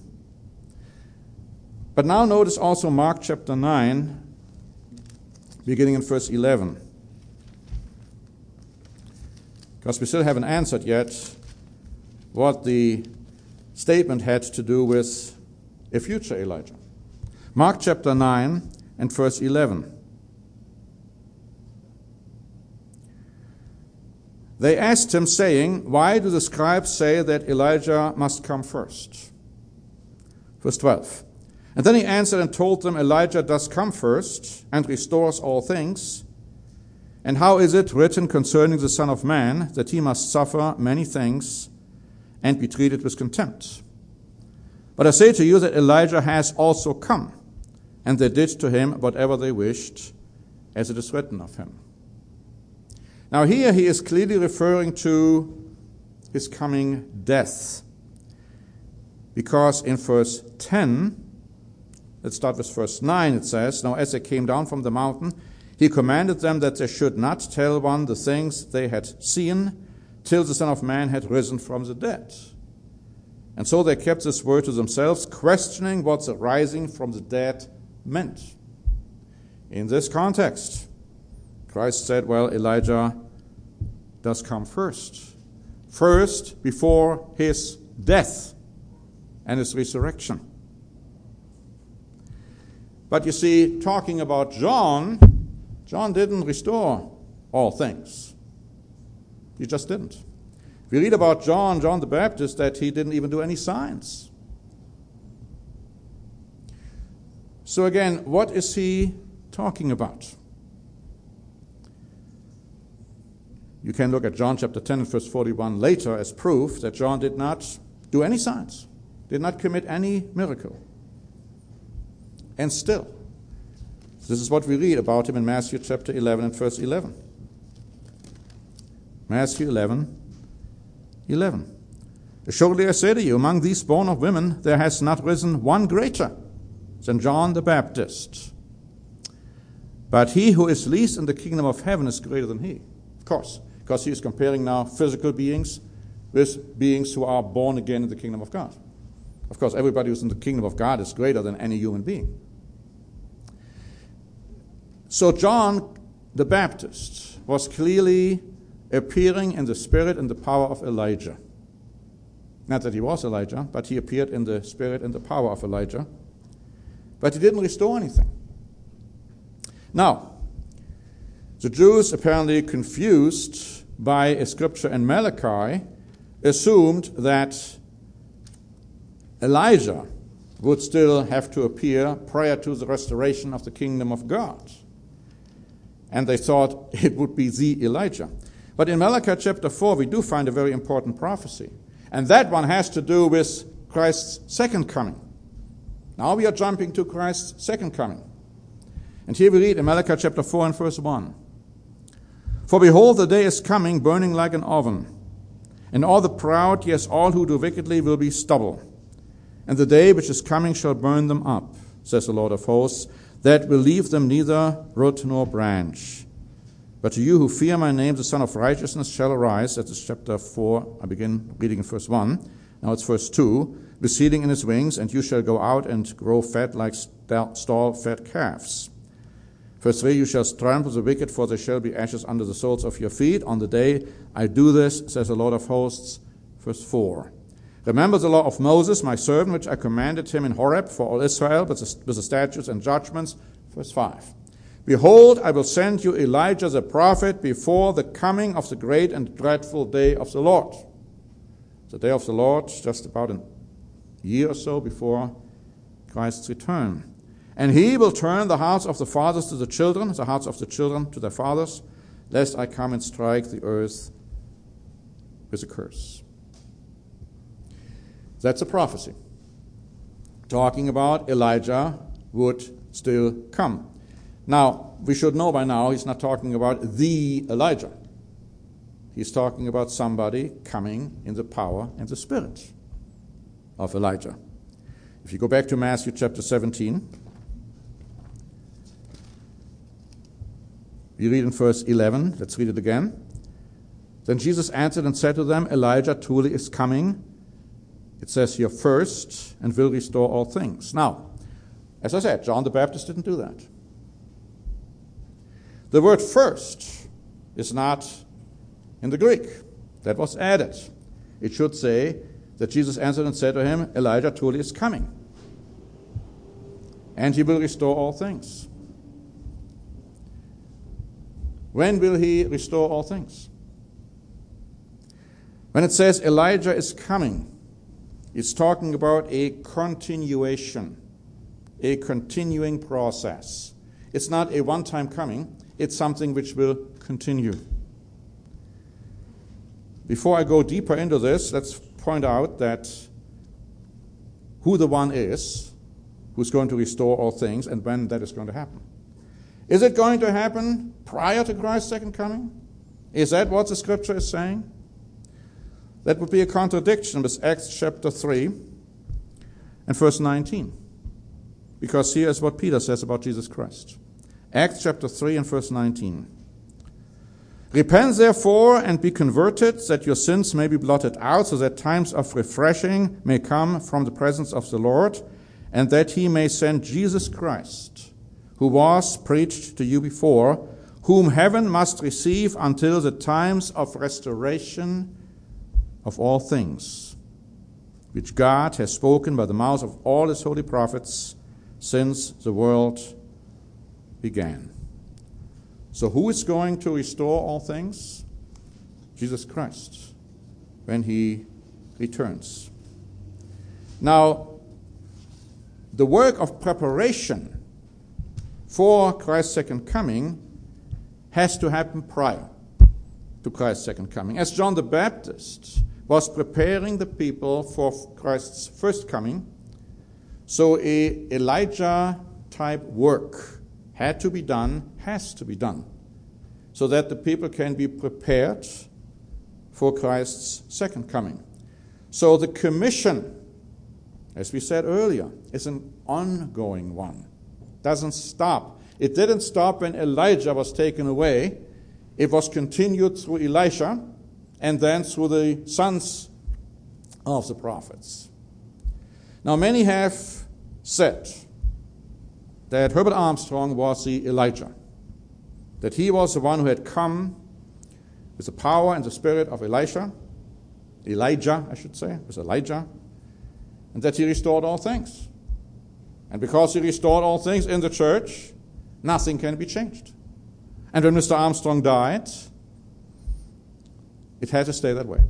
[SPEAKER 1] But now notice also Mark chapter nine, beginning in verse eleven. Because we still haven't answered yet what the statement had to do with a future Elijah. Mark chapter nine and verse eleven. They asked him, saying, Why do the scribes say that Elijah must come first? Verse twelve. And then he answered and told them, Elijah does come first and restores all things. And how is it written concerning the Son of Man that he must suffer many things and be treated with contempt? But I say to you that Elijah has also come, and they did to him whatever they wished, as it is written of him. Now here he is clearly referring to his coming death. Because in verse ten, let's start with verse nine, it says, Now as they came down from the mountain, he commanded them that they should not tell one the things they had seen, till the Son of Man had risen from the dead. And so they kept this word to themselves, questioning what the rising from the dead meant. In this context, Christ said, well, Elijah does come first. First, before his death and his resurrection. But you see, talking about John, John didn't restore all things. He just didn't. We read about John, John the Baptist, that he didn't even do any signs. So again, what is he talking about? You can look at John chapter ten and verse forty-one later as proof that John did not do any signs, did not commit any miracle. And still, this is what we read about him in Matthew chapter eleven and verse eleven. Matthew eleven, eleven. Surely I say to you, among these born of women, there has not risen one greater than John the Baptist. But he who is least in the kingdom of heaven is greater than he. Of course, because he is comparing now physical beings with beings who are born again in the kingdom of God. Of course, everybody who's in the kingdom of God is greater than any human being. So John the Baptist was clearly appearing in the spirit and the power of Elijah. Not that he was Elijah, but he appeared in the spirit and the power of Elijah. But he didn't restore anything. Now, the Jews, apparently confused by a scripture in Malachi, assumed that Elijah would still have to appear prior to the restoration of the kingdom of God. And they thought it would be the Elijah. But in Malachi chapter four, we do find a very important prophecy. And that one has to do with Christ's second coming. Now we are jumping to Christ's second coming. And here we read in Malachi chapter four and verse one. For behold, the day is coming, burning like an oven. And all the proud, yes, all who do wickedly, will be stubble. And the day which is coming shall burn them up, says the Lord of hosts, that will leave them neither root nor branch. But to you who fear my name, the Son of Righteousness shall arise. That is chapter four. I begin reading in verse one. Now it's verse two. With seeding in his wings, and you shall go out and grow fat like stall-fed calves. Verse three, you shall trample the wicked, for there shall be ashes under the soles of your feet. On the day I do this, says the Lord of hosts. Verse four. Remember the law of Moses, my servant, which I commanded him in Horeb for all Israel, with the, with the statutes and judgments. Verse five. Behold, I will send you Elijah the prophet before the coming of the great and dreadful day of the Lord. The day of the Lord, just about a year or so before Christ's return. And he will turn the hearts of the fathers to the children, the hearts of the children to their fathers, lest I come and strike the earth with a curse. That's a prophecy, talking about Elijah would still come. Now, we should know by now he's not talking about the Elijah. He's talking about somebody coming in the power and the spirit of Elijah. If you go back to Matthew chapter seventeen, we read in verse eleven. Let's read it again. Then Jesus answered and said to them, Elijah truly is coming. It says here first, and will restore all things. Now, as I said, John the Baptist didn't do that. The word first is not in the Greek. That was added. It should say that Jesus answered and said to him, Elijah truly is coming, and he will restore all things. When will he restore all things? When it says Elijah is coming, it's talking about a continuation, a continuing process. It's not a one-time coming. It's something which will continue. Before I go deeper into this, let's point out that who the one is who's going to restore all things and when that is going to happen. Is it going to happen prior to Christ's second coming? Is that what the scripture is saying? That would be a contradiction with Acts chapter three and verse nineteen. Because here is what Peter says about Jesus Christ. Acts chapter three and verse nineteen. Repent therefore and be converted, that your sins may be blotted out, so that times of refreshing may come from the presence of the Lord, and that he may send Jesus Christ, who was preached to you before, whom heaven must receive until the times of restoration of all things, which God has spoken by the mouth of all his holy prophets since the world began. So who is going to restore all things? Jesus Christ, when he returns. Now, the work of preparation for Christ's second coming has to happen prior to Christ's second coming. As John the Baptist was preparing the people for Christ's first coming, so a Elijah-type work had to be done, has to be done, so that the people can be prepared for Christ's second coming. So the commission, as we said earlier, is an ongoing one. Doesn't stop. It didn't stop when Elijah was taken away. It was continued through Elisha and then through the sons of the prophets. Now, many have said that Herbert Armstrong was the Elijah, that he was the one who had come with the power and the spirit of Elisha, Elijah, I should say, it was Elijah, and that he restored all things. And because he restored all things in the church, nothing can be changed. And when Mister Armstrong died, it had to stay that way.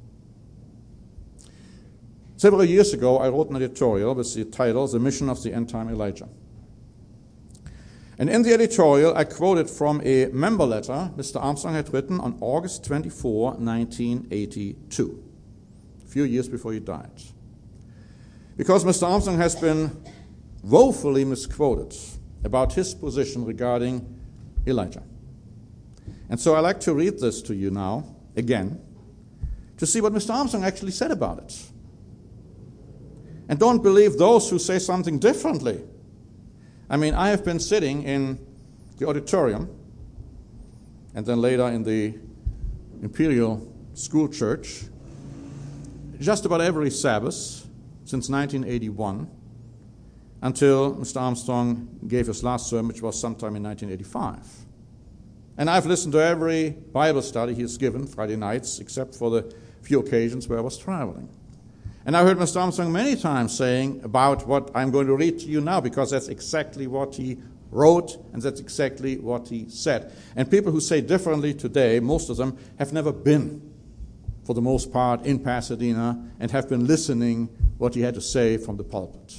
[SPEAKER 1] Several years ago, I wrote an editorial with the title, The Mission of the End-Time Elijah. And in the editorial, I quoted from a member letter Mister Armstrong had written on August twenty-fourth, nineteen eighty-two, a few years before he died. Because Mister Armstrong has been woefully misquoted about his position regarding Elijah. And so I'd like to read this to you now, again, to see what Mister Armstrong actually said about it. And don't believe those who say something differently. I mean, I have been sitting in the auditorium and then later in the Imperial School Church just about every Sabbath since nineteen eighty-one until Mister Armstrong gave his last sermon, which was sometime in nineteen eighty-five. And I've listened to every Bible study he has given Friday nights, except for the few occasions where I was traveling. And I heard Mister Armstrong many times saying about what I'm going to read to you now, because that's exactly what he wrote, and that's exactly what he said. And people who say differently today, most of them have never been, for the most part, in Pasadena and have been listening what he had to say from the pulpit.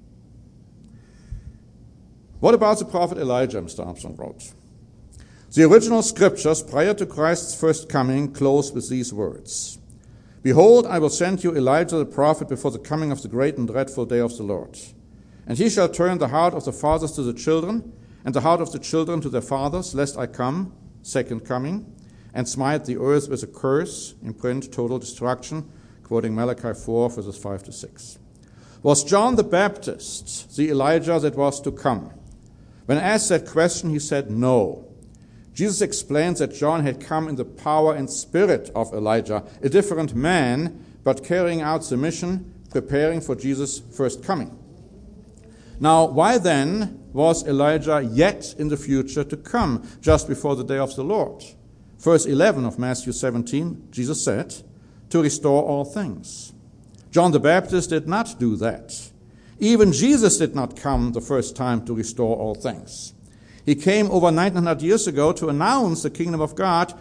[SPEAKER 1] What about the prophet Elijah, Mister Armstrong wrote? The original scriptures prior to Christ's first coming close with these words. Behold, I will send you Elijah the prophet before the coming of the great and dreadful day of the Lord. And he shall turn the heart of the fathers to the children, and the heart of the children to their fathers, lest I come, second coming, and smite the earth with a curse, in print, total destruction, quoting Malachi four, verses five to six. Was John the Baptist the Elijah that was to come? When asked that question, he said no. Jesus explains that John had come in the power and spirit of Elijah, a different man, but carrying out the mission, preparing for Jesus' first coming. Now, why then was Elijah yet in the future to come, just before the day of the Lord? Verse eleven of Matthew seventeen, Jesus said, to restore all things. John the Baptist did not do that. Even Jesus did not come the first time to restore all things. He came over nine hundred years ago to announce the kingdom of God,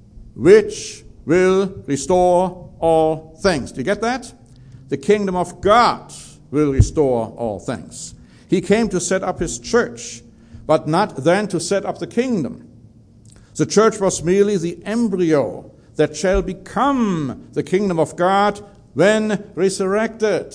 [SPEAKER 1] which will restore all things. Do you get that? The kingdom of God will restore all things. He came to set up his church, but not then to set up the kingdom. The church was merely the embryo that shall become the kingdom of God when resurrected,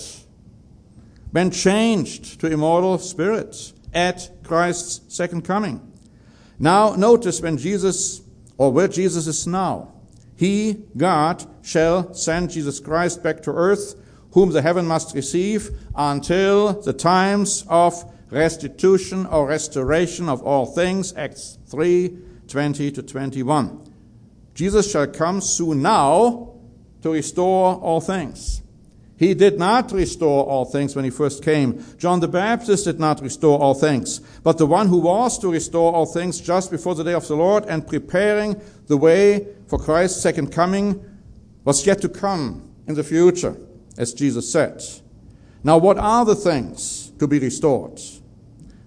[SPEAKER 1] when changed to immortal spirits at Christ's second coming. Now notice when Jesus, or where Jesus is now, he, God, shall send Jesus Christ back to earth, whom the heaven must receive until the times of restitution or restoration of all things, Acts three, twenty to twenty-one. Jesus shall come soon now to restore all things. He did not restore all things when he first came. John the Baptist did not restore all things. But the one who was to restore all things just before the day of the Lord and preparing the way for Christ's second coming was yet to come in the future, as Jesus said. Now, what are the things to be restored?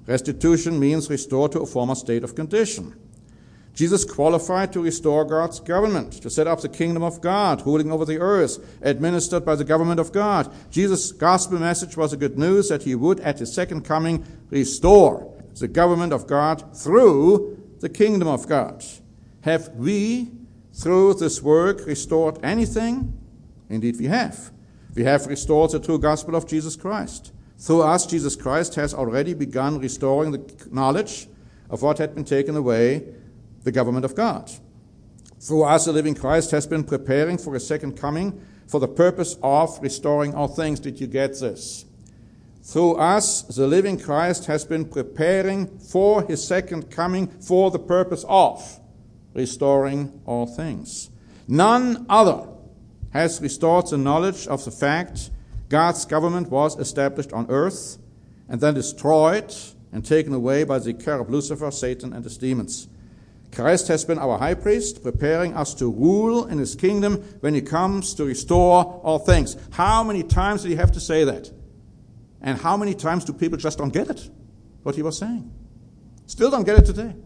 [SPEAKER 1] Restitution means restore to a former state of condition. Jesus qualified to restore God's government, to set up the kingdom of God, ruling over the earth, administered by the government of God. Jesus' gospel message was the good news that he would, at his second coming, restore the government of God through the kingdom of God. Have we, through this work, restored anything? Indeed we have. We have restored the true gospel of Jesus Christ. Through us, Jesus Christ has already begun restoring the knowledge of what had been taken away, the government of God. Through us, the living Christ has been preparing for his second coming for the purpose of restoring all things. Did you get this? Through us, the living Christ has been preparing for his second coming for the purpose of restoring all things. None other has restored the knowledge of the fact God's government was established on earth and then destroyed and taken away by the cherub Lucifer, Satan, and his demons. Christ has been our high priest, preparing us to rule in his kingdom when he comes to restore all things. How many times did he have to say that? And how many times do people just don't get it, what he was saying? Still don't get it today.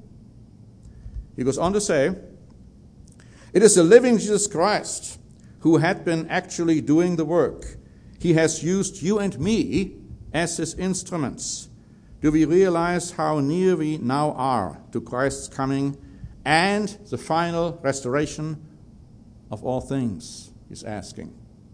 [SPEAKER 1] He goes on to say, it is the living Jesus Christ who had been actually doing the work. He has used you and me as his instruments. Do we realize how near we now are to Christ's coming and the final restoration of all things, he's asking.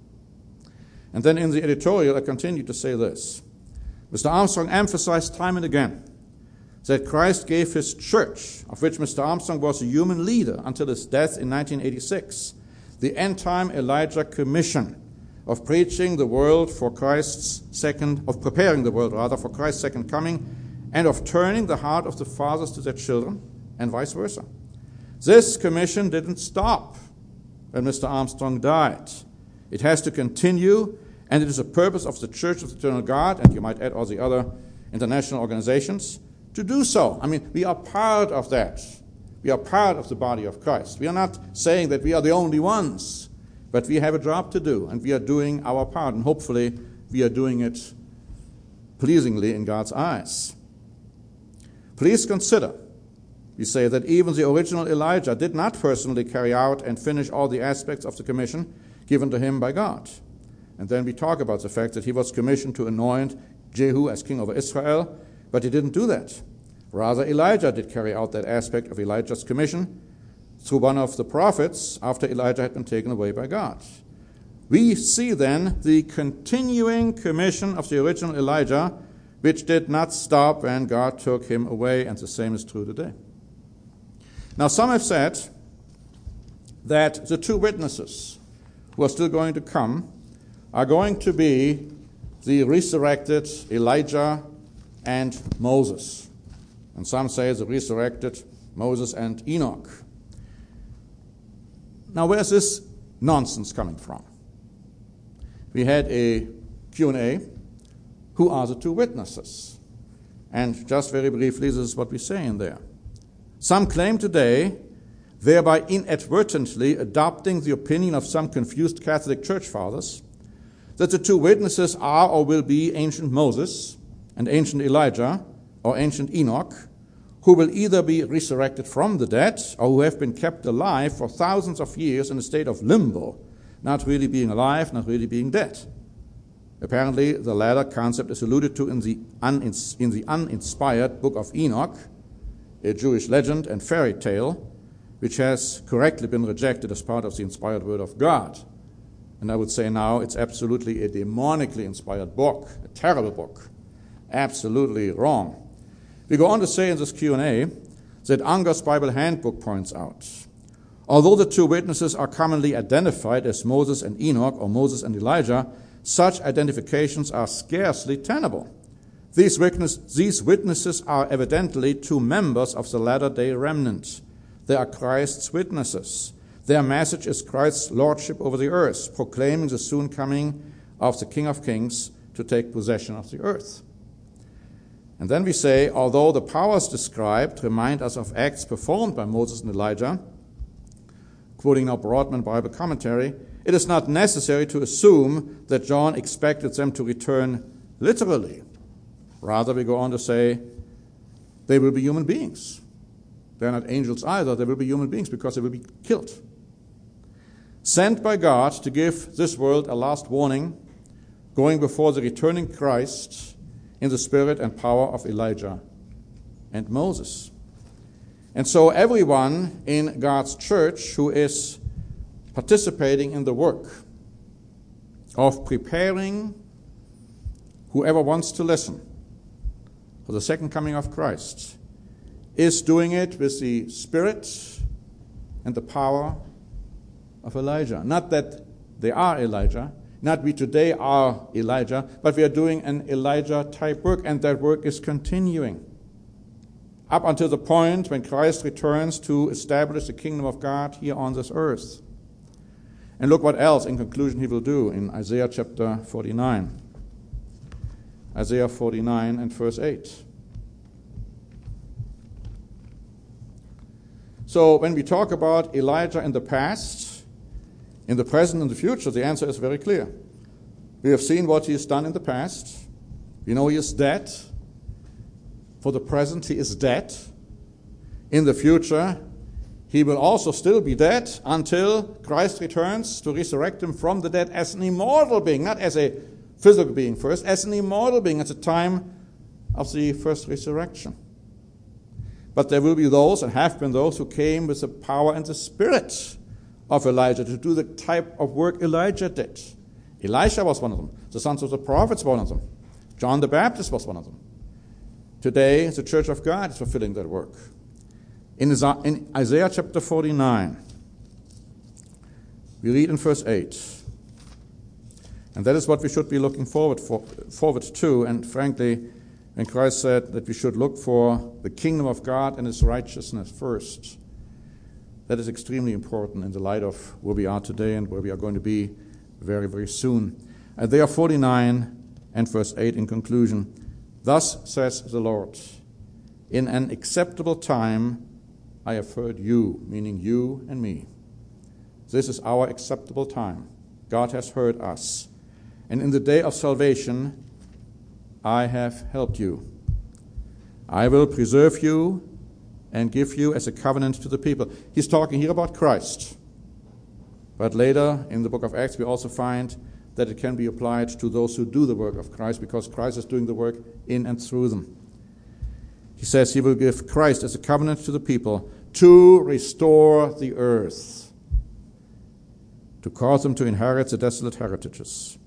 [SPEAKER 1] And then in the editorial, I continue to say this. Mister Armstrong emphasized time and again that Christ gave his church, of which Mister Armstrong was a human leader until his death in nineteen eighty-six, the end-time Elijah commission of preaching the world for Christ's second, of preparing the world rather for Christ's second coming, and of turning the heart of the fathers to their children, and vice versa. This commission didn't stop when Mister Armstrong died. It has to continue, and it is a purpose of the Church of the Eternal God, and you might add all the other international organizations, to do so. I mean, we are part of that. We are part of the body of Christ. We are not saying that we are the only ones, but we have a job to do, and we are doing our part, and hopefully we are doing it pleasingly in God's eyes. Please consider, we say, that even the original Elijah did not personally carry out and finish all the aspects of the commission given to him by God. And then we talk about the fact that he was commissioned to anoint Jehu as king over Israel, but he didn't do that. Rather, Elijah did carry out that aspect of Elijah's commission through one of the prophets after Elijah had been taken away by God. We see then the continuing commission of the original Elijah, which did not stop when God took him away, and the same is true today. Now, some have said that the two witnesses who are still going to come are going to be the resurrected Elijah and Moses. And some say the resurrected Moses and Enoch. Now, where's this nonsense coming from? We had a Q and A. Who are the two witnesses? And just very briefly, this is what we say in there. Some claim today, thereby inadvertently adopting the opinion of some confused Catholic church fathers, that the two witnesses are or will be ancient Moses and ancient Elijah or ancient Enoch, who will either be resurrected from the dead or who have been kept alive for thousands of years in a state of limbo, not really being alive, not really being dead. Apparently, the latter concept is alluded to in the, unins- in the uninspired Book of Enoch, a Jewish legend and fairy tale, which has correctly been rejected as part of the inspired Word of God. And I would say now it's absolutely a demonically inspired book, a terrible book, absolutely wrong. We go on to say in this Q and A that Unger's Bible Handbook points out, although the two witnesses are commonly identified as Moses and Enoch or Moses and Elijah, such identifications are scarcely tenable. These, witness, these witnesses are evidently two members of the latter-day remnant. They are Christ's witnesses. Their message is Christ's lordship over the earth, proclaiming the soon coming of the King of Kings to take possession of the earth. And then we say, although the powers described remind us of acts performed by Moses and Elijah, quoting now Broadman Bible commentary, it is not necessary to assume that John expected them to return literally. Rather, we go on to say they will be human beings. They're not angels either. They will be human beings because they will be killed. Sent by God to give this world a last warning, going before the returning Christ in the spirit and power of Elijah and Moses. And so everyone in God's church who is participating in the work of preparing whoever wants to listen for the second coming of Christ is doing it with the spirit and the power of Elijah. Not that they are Elijah, not we today are Elijah, but we are doing an Elijah-type work, and that work is continuing up until the point when Christ returns to establish the kingdom of God here on this earth. And look what else, in conclusion, he will do in Isaiah chapter forty-nine. Isaiah forty-nine and verse eight. So when we talk about Elijah in the past, in the present, and the future, the answer is very clear. We have seen what he has done in the past. We know he is dead. For the present, he is dead. In the future, he will also still be dead until Christ returns to resurrect him from the dead as an immortal being, not as a physical being first, as an immortal being at the time of the first resurrection. But there will be those, and have been those, who came with the power and the spirit of Elijah to do the type of work Elijah did. Elisha was one of them. The sons of the prophets were one of them. John the Baptist was one of them. Today, the Church of God is fulfilling that work. In Isaiah chapter forty-nine, we read in verse eight, and that is what we should be looking forward for, forward to. And frankly, when Christ said that we should look for the kingdom of God and his righteousness first, that is extremely important in the light of where we are today and where we are going to be very, very soon. Isaiah forty-nine and verse eight in conclusion. Thus says the Lord, in an acceptable time I have heard you, meaning you and me. This is our acceptable time. God has heard us. And in the day of salvation, I have helped you. I will preserve you and give you as a covenant to the people. He's talking here about Christ. But later in the book of Acts, we also find that it can be applied to those who do the work of Christ, because Christ is doing the work in and through them. He says he will give Christ as a covenant to the people to restore the earth, to cause them to inherit the desolate heritages,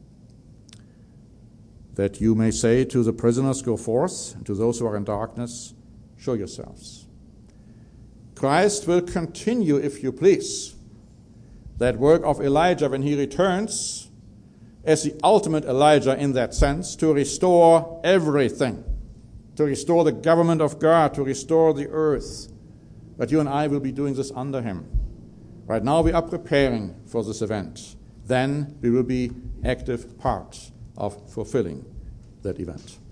[SPEAKER 1] that you may say to the prisoners, go forth, and to those who are in darkness, show yourselves. Christ will continue, if you please, that work of Elijah when he returns, as the ultimate Elijah in that sense, to restore everything, to restore the government of God, to restore the earth. But you and I will be doing this under him. Right now we are preparing for this event. Then we will be active part of fulfilling that event.